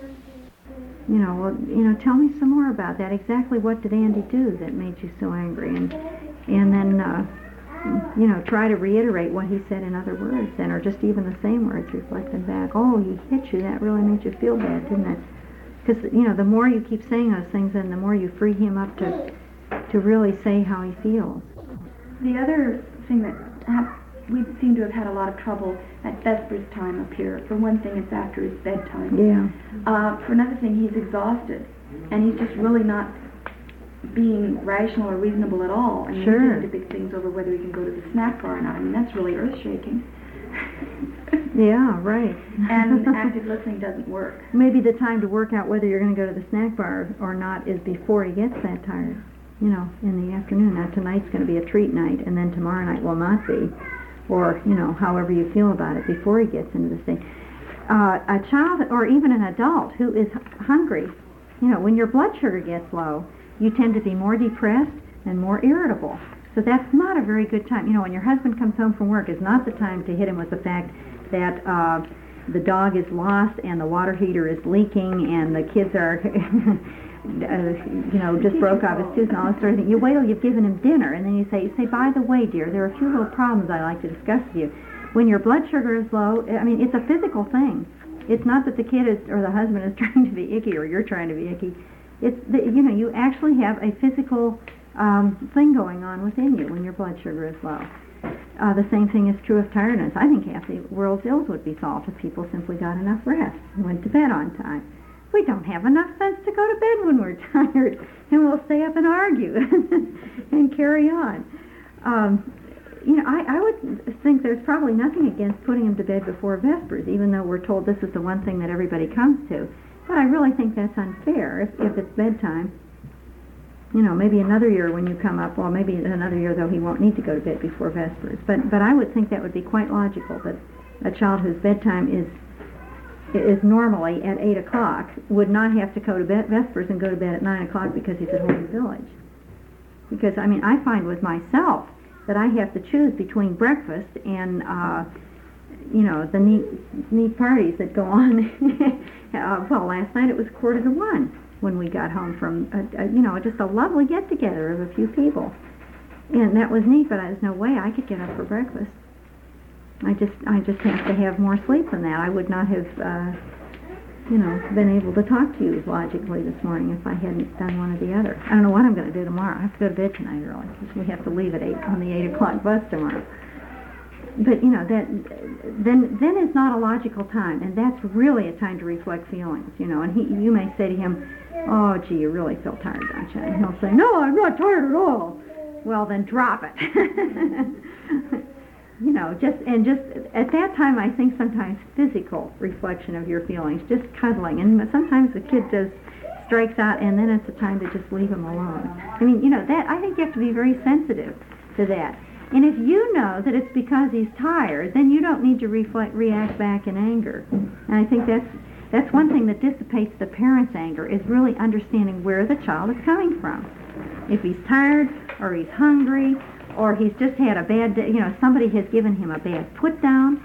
You know, well, you know, tell me some more about that. Exactly what did Andy do that made you so angry? And and then, uh, you know, try to reiterate what he said in other words, then, or just even the same words, reflecting back. Oh, he hit you. That really made you feel bad, didn't it? Because, you know, the more you keep saying those things, then the more you free him up to to really say how he feels. The other thing that hap- we seem to have had a lot of trouble at Vesper's time up here. For one thing, it's after his bedtime. Yeah. Uh, for another thing, he's exhausted, and he's just really not being rational or reasonable at all. And Sure. he's getting to big things over whether he can go to the snack bar or not. I mean, that's really earth-shaking. Yeah, right. And active listening doesn't work. Maybe the time to work out whether you're going to go to the snack bar or not is before he gets that tired. You know, in the afternoon. Now tonight's going to be a treat night, and then tomorrow night will not be. Or, you know, however you feel about it before he gets into this thing. Uh, a child, or even an adult who is hungry, you know, when your blood sugar gets low, you tend to be more depressed and more irritable. So that's not a very good time. You know, when your husband comes home from work, is not the time to hit him with the fact that uh, the dog is lost and the water heater is leaking and the kids are... Uh, you know, just broke off his tooth and all that sort of thing. You wait till you've given him dinner, and then you say, you say, by the way, dear, there are a few little problems I'd like to discuss with you. When your blood sugar is low, I mean, it's a physical thing. It's not that the kid is, or the husband is trying to be icky, or you're trying to be icky. It's, the, you know, you actually have a physical um, thing going on within you when your blood sugar is low. Uh, the same thing is true of tiredness. I think half the world's ills would be solved if people simply got enough rest and went to bed on time. We don't have enough sense to go to bed when we're tired, and we'll stay up and argue and carry on. Um, you know, I, I would think there's probably nothing against putting him to bed before Vespers, even though we're told this is the one thing that everybody comes to. But I really think that's unfair if, if it's bedtime. You know, maybe another year when you come up, well, maybe another year, though, he won't need to go to bed before Vespers. But, but I would think that would be quite logical, that a child whose bedtime is is normally at eight o'clock would not have to go to bed Vespers and go to bed at nine o'clock because he's at Holy Village. Because, I mean, I find with myself that I have to choose between breakfast and, uh, you know, the neat, neat parties that go on. uh, well, last night it was quarter to one when we got home from, a, a, you know, just a lovely get-together of a few people. And that was neat, but there's no way I could get up for breakfast. I just I just have to have more sleep than that. I would not have, uh, you know, been able to talk to you logically this morning if I hadn't done one or the other. I don't know what I'm going to do tomorrow. I have to go to bed tonight early because we have to leave at eight on the eight o'clock bus tomorrow. But you know that then then is not a logical time, and that's really a time to reflect feelings. You know, and he you may say to him, "Oh, gee, you really feel tired, don't you?" And he'll say, "No, I'm not tired at all." Well, then drop it. You know, just and just at that time, I think sometimes physical reflection of your feelings, just cuddling, and sometimes the kid just strikes out, and then it's a time to just leave him alone. I mean, you know, that I think you have to be very sensitive to that. And if you know that it's because he's tired, then you don't need to reflect, react back in anger. And I think that's that's one thing that dissipates the parent's anger, is really understanding where the child is coming from. If he's tired or he's hungry, or he's just had a bad day, you know, somebody has given him a bad put down.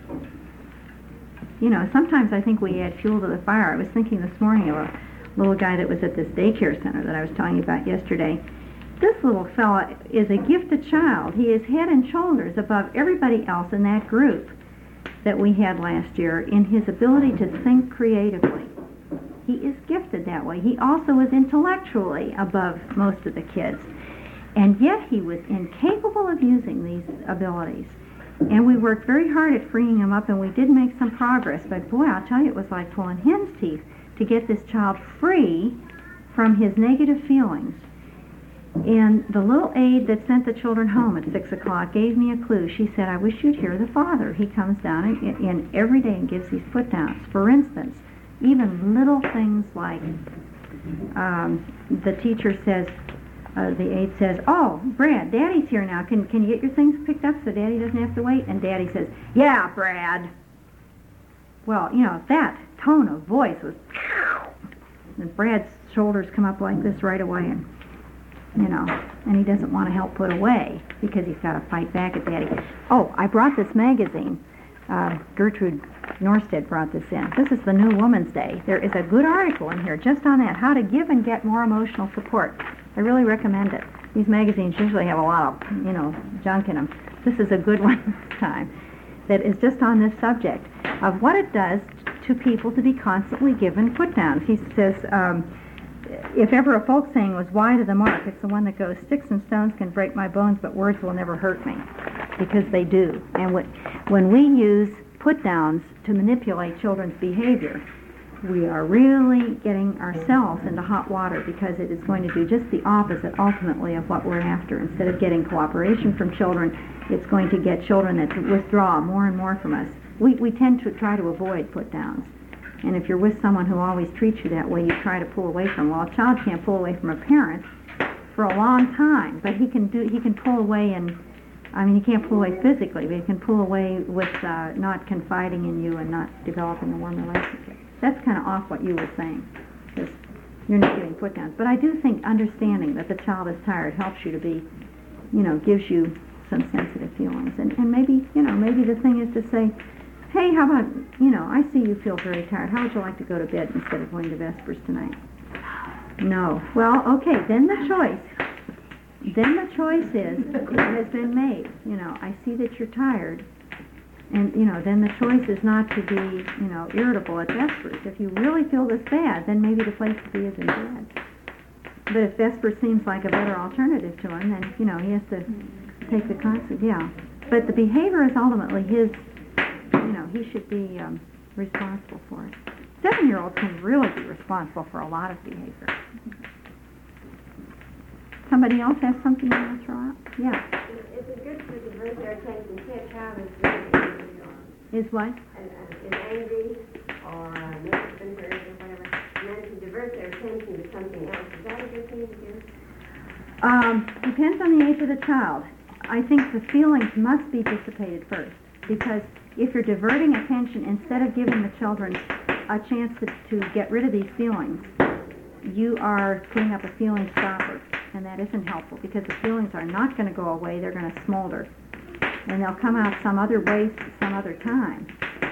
You know, sometimes I think we add fuel to the fire. I was thinking this morning of a little guy that was at this daycare center that I was telling you about yesterday. This little fella is a gifted child. He is head and shoulders above everybody else in that group that we had last year in his ability to think creatively. He is gifted that way. He also is intellectually above most of the kids. And yet he was incapable of using these abilities. And we worked very hard at freeing him up, and we did make some progress. But boy, I'll tell you, it was like pulling hen's teeth to get this child free from his negative feelings. And the little aide that sent the children home at six o'clock gave me a clue. She said, "I wish you'd hear the father. He comes down in, in every day and gives these put downs. For instance, even little things like um, the teacher says, Uh, the aide says, "Oh, Brad, Daddy's here now. Can can you get your things picked up so Daddy doesn't have to wait?" And Daddy says, "Yeah, Brad." Well, you know, that tone of voice was and Brad's shoulders come up like this right away, and you know, and he doesn't want to help put away because he's got to fight back at Daddy. Oh, I brought this magazine. Uh, Gertrude Norstead brought this in. This is the New Woman's Day. There is a good article in here just on that, how to give and get more emotional support. I really recommend it. These magazines usually have a lot of, you know, junk in them. This is a good one this time that is just on this subject of what it does to people to be constantly given put-downs. He says, um, if ever a folk saying was wide of the mark, it's the one that goes, sticks and stones can break my bones, but words will never hurt me, because they do. And when, when we use put-downs to manipulate children's behavior, we are really getting ourselves into hot water, because it is going to do just the opposite, ultimately, of what we're after. Instead of getting cooperation from children, it's going to get children that withdraw more and more from us. We, we tend to try to avoid put-downs. And if you're with someone who always treats you that way, you try to pull away from them. Well, a child can't pull away from a parent for a long time, but he can do. He can pull away, and I mean, he can't pull away physically, but he can pull away with uh, not confiding in you and not developing a warm relationship. That's kind of off what you were saying, because you're not getting put downs. But I do think understanding that the child is tired helps you to be, you know, gives you some sensitive feelings. And, and maybe, you know, maybe the thing is to say, hey, how about, you know, I see you feel very tired. How would you like to go to bed instead of going to Vespers tonight? No. Well, okay, then the choice. Then the choice is, it has been made. You know, I see that you're tired. And, you know, then the choice is not to be, you know, irritable at Vespers. If you really feel this bad, then maybe the place to be is in bed. But if Vespers seems like a better alternative to him, then, you know, he has to take the consequence. Yeah. But the behavior is ultimately his. You know, he should be um, responsible for it. Seven-year-olds can really be responsible for a lot of behavior. Somebody else has something you want to throw out? Yeah. Is it good to divert their attention to a child is really angry or Is what? uh, is angry or uh, maybe been hurt or whatever, and then to divert their attention to something else? Is that a good thing to do? Um, depends on the age of the child. I think the feelings must be dissipated first, because if you're diverting attention instead of giving the children a chance to, to get rid of these feelings, you are putting up a feeling stopper, and that isn't helpful, because the feelings are not going to go away. They're going to smolder, and they'll come out some other way some other time.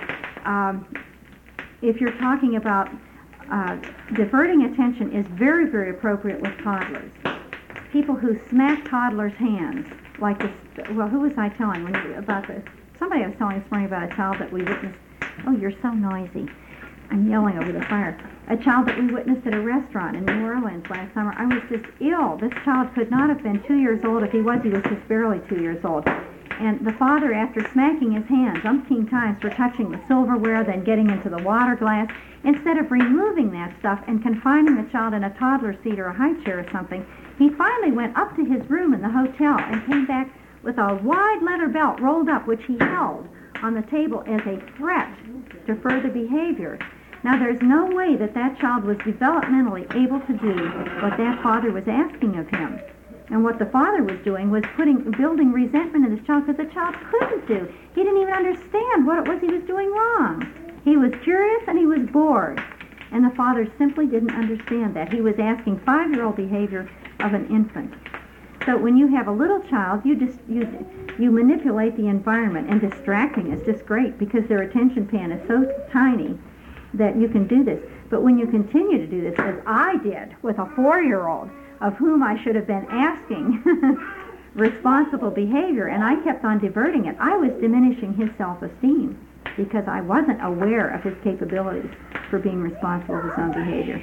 Um, if you're talking about uh, diverting attention is very, very appropriate with toddlers. People who smack toddlers' hands, like this, well, who was I telling when you, about this? Somebody I was telling this morning about a child that we witnessed. Oh, you're so noisy. I'm yelling over the fire. A child that we witnessed at a restaurant in New Orleans last summer. I was just ill. This child could not have been two years old. If he was, he was just barely two years old. And the father, after smacking his hands umpteen times for touching the silverware, then getting into the water glass, instead of removing that stuff and confining the child in a toddler seat or a high chair or something, he finally went up to his room in the hotel and came back with a wide leather belt rolled up, which he held on the table as a threat to further behavior. Now, there's no way that that child was developmentally able to do what that father was asking of him. And what the father was doing was putting, building resentment in his child, because the child couldn't do. He didn't even understand what it was he was doing wrong. He was curious and he was bored. And the father simply didn't understand that. He was asking five-year-old behavior of an infant. So when you have a little child, you just you you manipulate the environment, and distracting is just great, because their attention span is so tiny that you can do this. But when you continue to do this, as I did with a four-year-old, of whom I should have been asking responsible behavior, and I kept on diverting it, I was diminishing his self-esteem, because I wasn't aware of his capabilities for being responsible for his own behavior.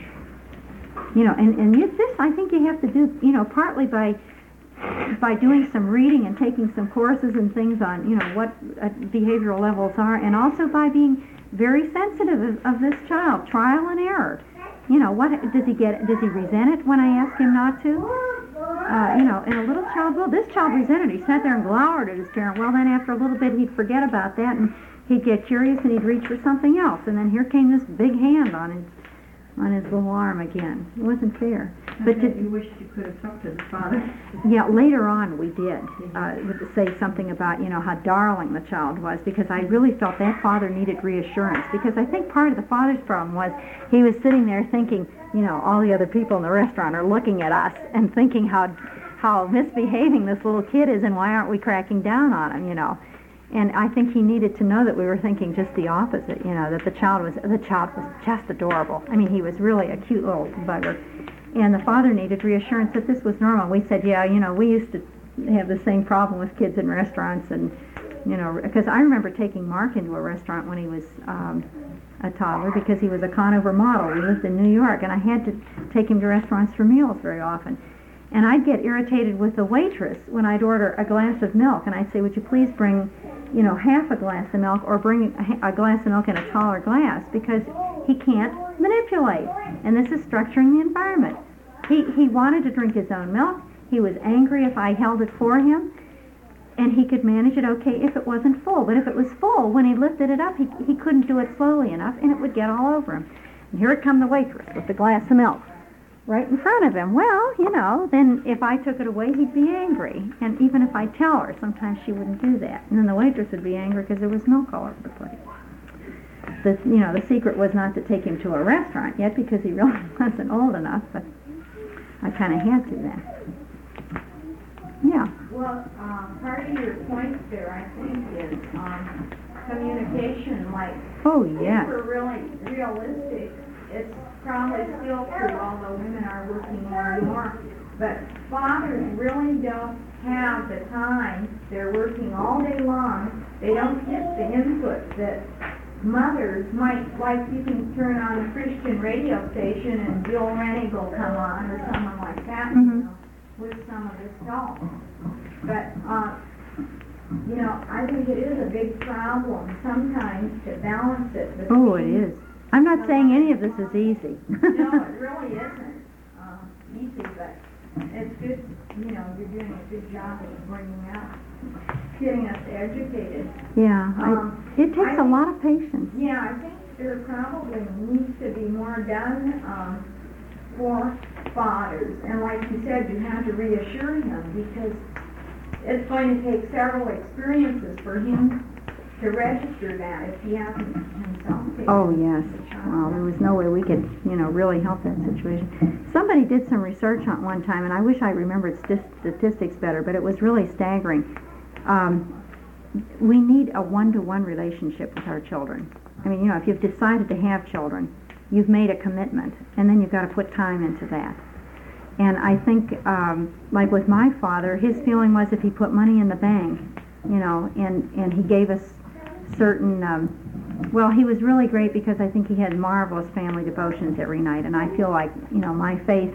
You know, and, and you, this I think you have to do, you know, partly by by doing some reading and taking some courses and things on, you know, what uh, behavioral levels are, and also by being very sensitive of, of this child, trial and error. You know, what does he get? Does he resent it when I ask him not to? Uh, you know, and a little child, well, this child resented. He sat there and glowered at his parent. Well, then after a little bit, he'd forget about that, and he'd get curious, and he'd reach for something else. And then here came this big hand on his on his little arm again. It wasn't fair. But did you wished you could have talked to the father? Yeah, later on we did uh, say something about, you know, how darling the child was, because I really felt that father needed reassurance, because I think part of the father's problem was he was sitting there thinking, you know, all the other people in the restaurant are looking at us and thinking how how misbehaving this little kid is and why aren't we cracking down on him, you know. And I think he needed to know that we were thinking just the opposite, you know, that the child was the child was just adorable. I mean, he was really a cute little bugger. And the father needed reassurance that this was normal. We said, yeah, you know, we used to have the same problem with kids in restaurants, and, you know, because I remember taking Mark into a restaurant when he was um, a toddler because he was a Conover model. We lived in New York, and I had to take him to restaurants for meals very often. And I'd get irritated with the waitress when I'd order a glass of milk, and I'd say, would you please bring, you know, half a glass of milk, or bring a, a glass of milk in a taller glass, because he can't manipulate. And this is structuring the environment. He, he wanted to drink his own milk. He was angry if I held it for him, and he could manage it okay if it wasn't full. But if it was full, when he lifted it up, he, he couldn't do it slowly enough, and it would get all over him. And here would come the waitress with the glass of milk right in front of him. Well, you know, then if I took it away, he'd be angry. And even if I tell her, sometimes she wouldn't do that. And then the waitress would be angry because there was milk all over the place. The, you know, the secret was not to take him to a restaurant yet because he really wasn't old enough, but I kind of had to then. Yeah. Well, um, part of your point there, I think, is um, communication. Like, Oh, if yes. we're really realistic, it's probably still true, although women are working more and more. But fathers really don't have the time. They're working all day long. They don't get the input that mothers might, like you can turn on a Christian radio station and Bill Rennig will come on, or someone like that, Mhm. you know, with some of this stuff. But, uh, you know, I think it is a big problem sometimes to balance it between... Oh, it is. I'm not saying any of this is easy. No, it really isn't uh, easy, but it's good, you know, you're doing a good job of bringing out, getting us educated. Yeah, Um, I, it takes I a lot of patience. Yeah, I think there probably needs to be more done um, for fathers. And like you said, you have to reassure him because it's going to take several experiences for him to register that if he hasn't himself taken Oh, yes. the child. Well, there was no way we could, you know, really help that situation. Somebody did some research on one time, and I wish I remembered st- statistics better, but it was really staggering. Um, we need a one-to-one relationship with our children. I mean, you know, if you've decided to have children, you've made a commitment, and then you've got to put time into that. And I think, um, like with my father, his feeling was if he put money in the bank, you know, and, and he gave us certain, um, well, he was really great because I think he had marvelous family devotions every night, and I feel like, you know, my faith,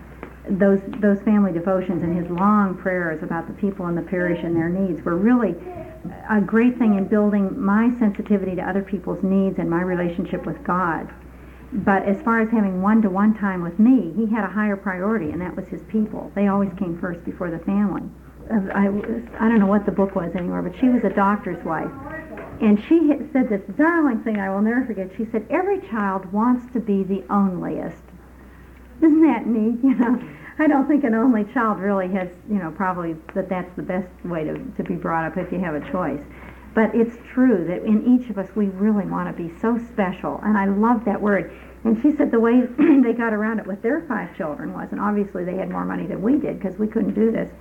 those those family devotions and his long prayers about the people in the parish and their needs were really a great thing in building my sensitivity to other people's needs and my relationship with God. But as far as having one-to-one time with me, he had a higher priority, and that was his people. They always came first before the family. I, I don't know what the book was anymore, but she was a doctor's wife. And she had said this darling thing I will never forget. She said, every child wants to be the onlyest. Isn't that neat? You know, I don't think an only child really has, you know, probably that that's the best way to, to be brought up if you have a choice. But it's true that in each of us we really want to be so special, and I love that word. And she said the way they got around it with their five children was, and obviously they had more money than we did because we couldn't do this.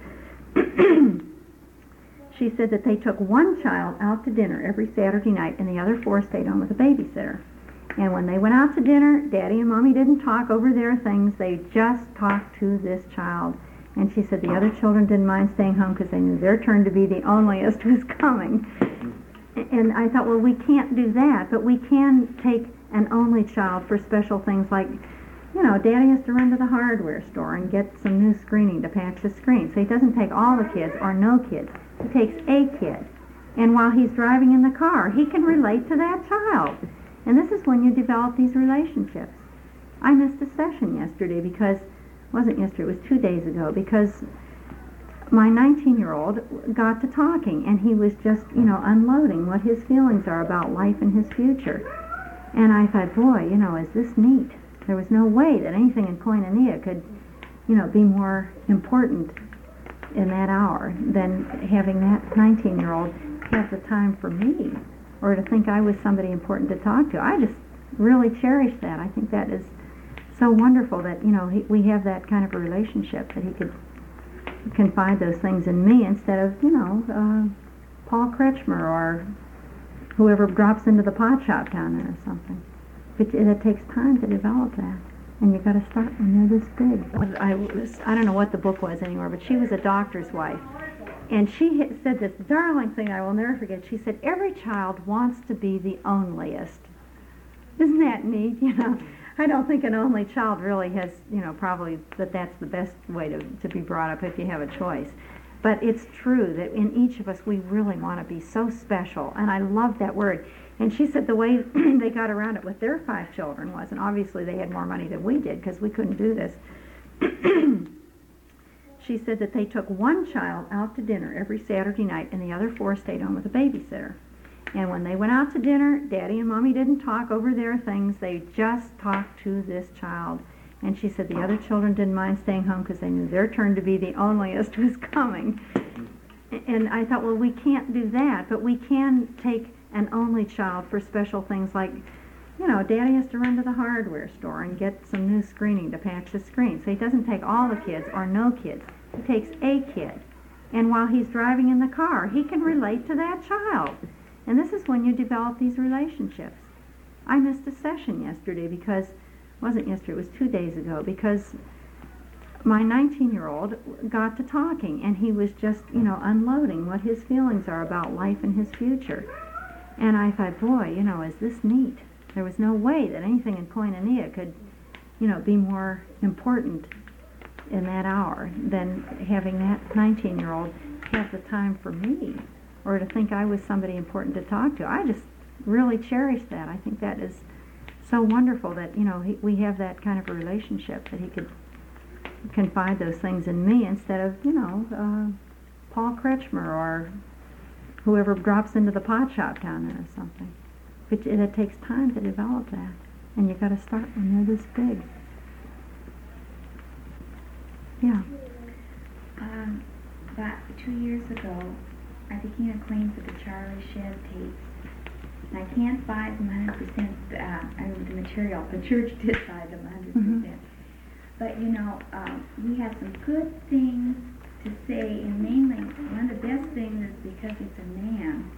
She said that they took one child out to dinner every Saturday night, and the other four stayed home with a babysitter. And when they went out to dinner, Daddy and Mommy didn't talk over their things. They just talked to this child. And she said the other children didn't mind staying home because they knew their turn to be the onlyest was coming. And I thought, well, we can't do that, but we can take an only child for special things like, you know, Daddy has to run to the hardware store and get some new screening to patch the screen. So he doesn't take all the kids or no kids. He takes a kid. And while he's driving in the car, he can relate to that child. And this is when you develop these relationships. I missed a session yesterday because, it wasn't yesterday, it was two days ago, because my nineteen-year-old got to talking, and he was just, you know, unloading what his feelings are about life and his future. And I thought, boy, you know, is this neat? There was no way that anything in Koinonia could, you know, be more important in that hour than having that nineteen-year-old have the time for me, or to think I was somebody important to talk to. I just really cherish that. I think that is so wonderful that, you know, he, we have that kind of a relationship, that he could confide those things in me instead of, you know, uh, Paul Kretschmer or whoever drops into the pot shop down there or something. It, it, it takes time to develop that, and you got to start when they're this big. I was, I don't know what the book was anymore, but she was a doctor's wife, and she had said this darling thing I will never forget. She said, every child wants to be the onlyest. Isn't that neat? You know, I don't think an only child really has, you know, probably that that's the best way to, to be brought up if you have a choice. But it's true that in each of us we really want to be so special, and I love that word. And she said the way they got around it with their five children was, and obviously they had more money than we did because we couldn't do this. She said that they took one child out to dinner every Saturday night and the other four stayed home with a babysitter. And when they went out to dinner, Daddy and Mommy didn't talk over their things. They just talked to this child. And she said the other children didn't mind staying home because they knew their turn to be the onlyest was coming. And I thought, well, we can't do that, but we can take an only child for special things like, you know, Daddy has to run to the hardware store and get some new screening to patch the screen. So he doesn't take all the kids or no kids. He takes a kid. And while he's driving in the car, he can relate to that child. And this is when you develop these relationships. I missed a session yesterday because, it wasn't yesterday, it was two days ago, because my nineteen-year-old got to talking, and he was just, you know, unloading what his feelings are about life and his future. And I thought, boy, you know, is this neat? There was no way that anything in Koinonia could, you know, be more important in that hour than having that nineteen-year-old have the time for me, or to think I was somebody important to talk to. I just really cherish that. I think that is so wonderful that, you know, he, we have that kind of a relationship, that he could confide those things in me instead of, you know, uh, Paul Kretschmer or whoever drops into the pot shop down there or something. It, it, it takes time to develop that, and you got to start when they're this big. Yeah. Um, about two years ago, I became acquainted with the Charlie Shedd tapes. And I can't buy them one hundred percent, uh, I mean, the material. The church did buy them one hundred percent. Mm-hmm. But, you know, um, we have some good things to say, and mainly, one of the best things is because it's a man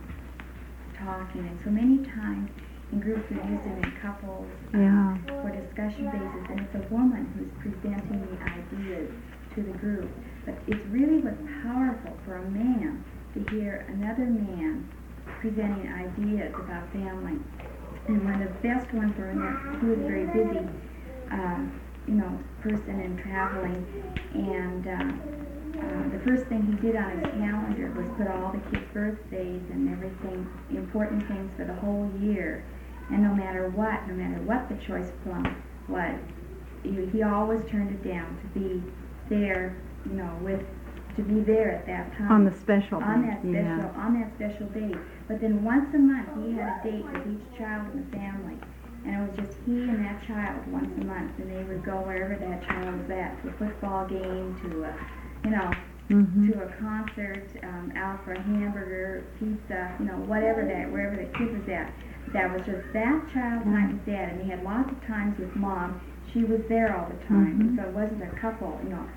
talking. And so many times in groups we use it in couples Yeah. um, for discussion basis, and it's a woman who's presenting the ideas to the group. But it's really what's powerful for a man to hear another man presenting ideas about family. And one of the best ones were in there, he was very busy, uh, you know, person and traveling, and uh, uh, the first thing he did on his calendar was put all the kids' birthdays and everything, important things for the whole year. And no matter what, no matter what the choice plum was, he, he always turned it down to be there, you know, with to be there at that time. On the special day. On that special, yeah. on that special day. But then once a month, he had a date with each child in the family. And it was just he and that child once a month. And they would go wherever that child was at, to a football game, to a, you know, mm-hmm. to a concert, um, out for a hamburger, pizza, you know, whatever that, wherever the kid was at. That was just that child's mm-hmm. time with dad. And he had lots of times with mom. She was there all the time. Mm-hmm. So it wasn't a couple, you know,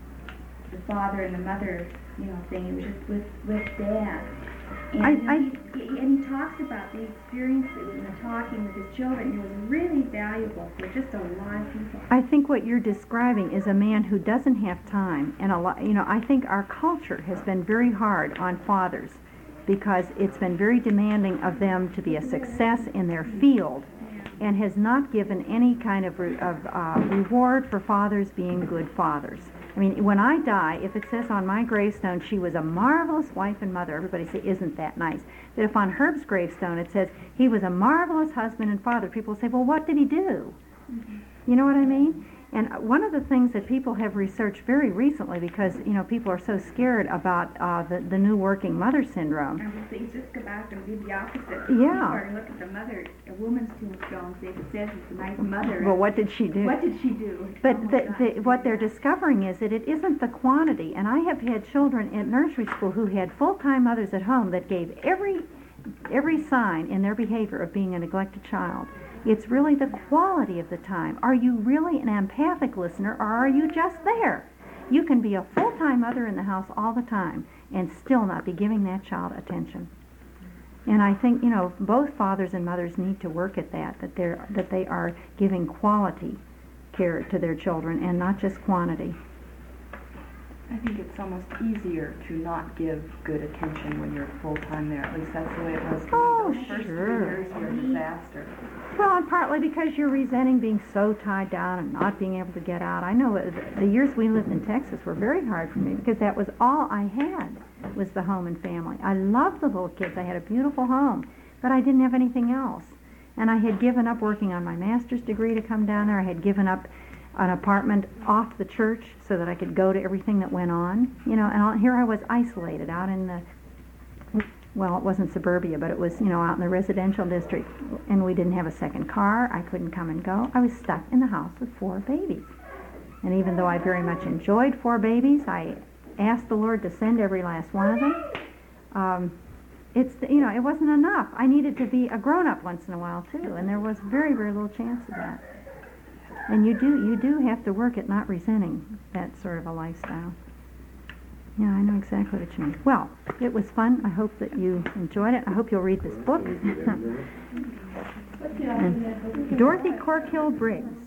the father and the mother, you know, thing. It was just with, with dad. And, I, you know, I, he, he, and he talks about the experiences and the talking with his children. It was really valuable for just a lot of people. I think what you're describing is a man who doesn't have time, and a lot, you know, I think our culture has been very hard on fathers because it's been very demanding of them to be a success in their field, and has not given any kind of, re, of uh, reward for fathers being good fathers. I mean, when I die, if it says on my gravestone, she was a marvelous wife and mother, everybody say, isn't that nice? But if on Herb's gravestone it says, he was a marvelous husband and father, people say, well, what did he do? Mm-hmm. You know what I mean? And one of the things that people have researched very recently, because, you know, people are so scared about uh, the, the new working mother syndrome. I would say just go back and be the opposite. Yeah. Or look at the mother, a woman's tombstone, say if it says it's a nice mother. Well, what did she do? What did she do? But oh the, the, what they're discovering is that it isn't the quantity. And I have had children in nursery school who had full-time mothers at home that gave every every sign in their behavior of being a neglected child. It's really the quality of the time. Are you really an empathic listener, or are you just there? You can be a full-time mother in the house all the time and still not be giving that child attention. And I think, you know, both fathers and mothers need to work at that, that they're that they are giving quality care to their children and not just quantity. I think it's almost easier to not give good attention when you're full-time there. At least that's the way it was for Oh, me. Those first sure. three years were a disaster. Well, and partly because you're resenting being so tied down and not being able to get out. I know it- the years we lived in Texas were very hard for me because that was all I had, was the home and family. I loved the little kids. I had a beautiful home, but I didn't have anything else. And I had given up working on my master's degree to come down there. I had given up an apartment off the church so that I could go to everything that went on, you know, and all, here I was isolated out in the, well, it wasn't suburbia, but it was, you know, out in the residential district, and we didn't have a second car. I couldn't come and go. I was stuck in the house with four babies. And even though I very much enjoyed four babies, I asked the Lord to send every last one of them. Um, it's, you know, it wasn't enough. I needed to be a grown-up once in a while, too, and there was very, very little chance of that. And you do, you do have to work at not resenting that sort of a lifestyle. Yeah, I know exactly what you mean. Well, it was fun. I hope that you enjoyed it. I hope you'll read this book. And Dorothy Corkhill Briggs.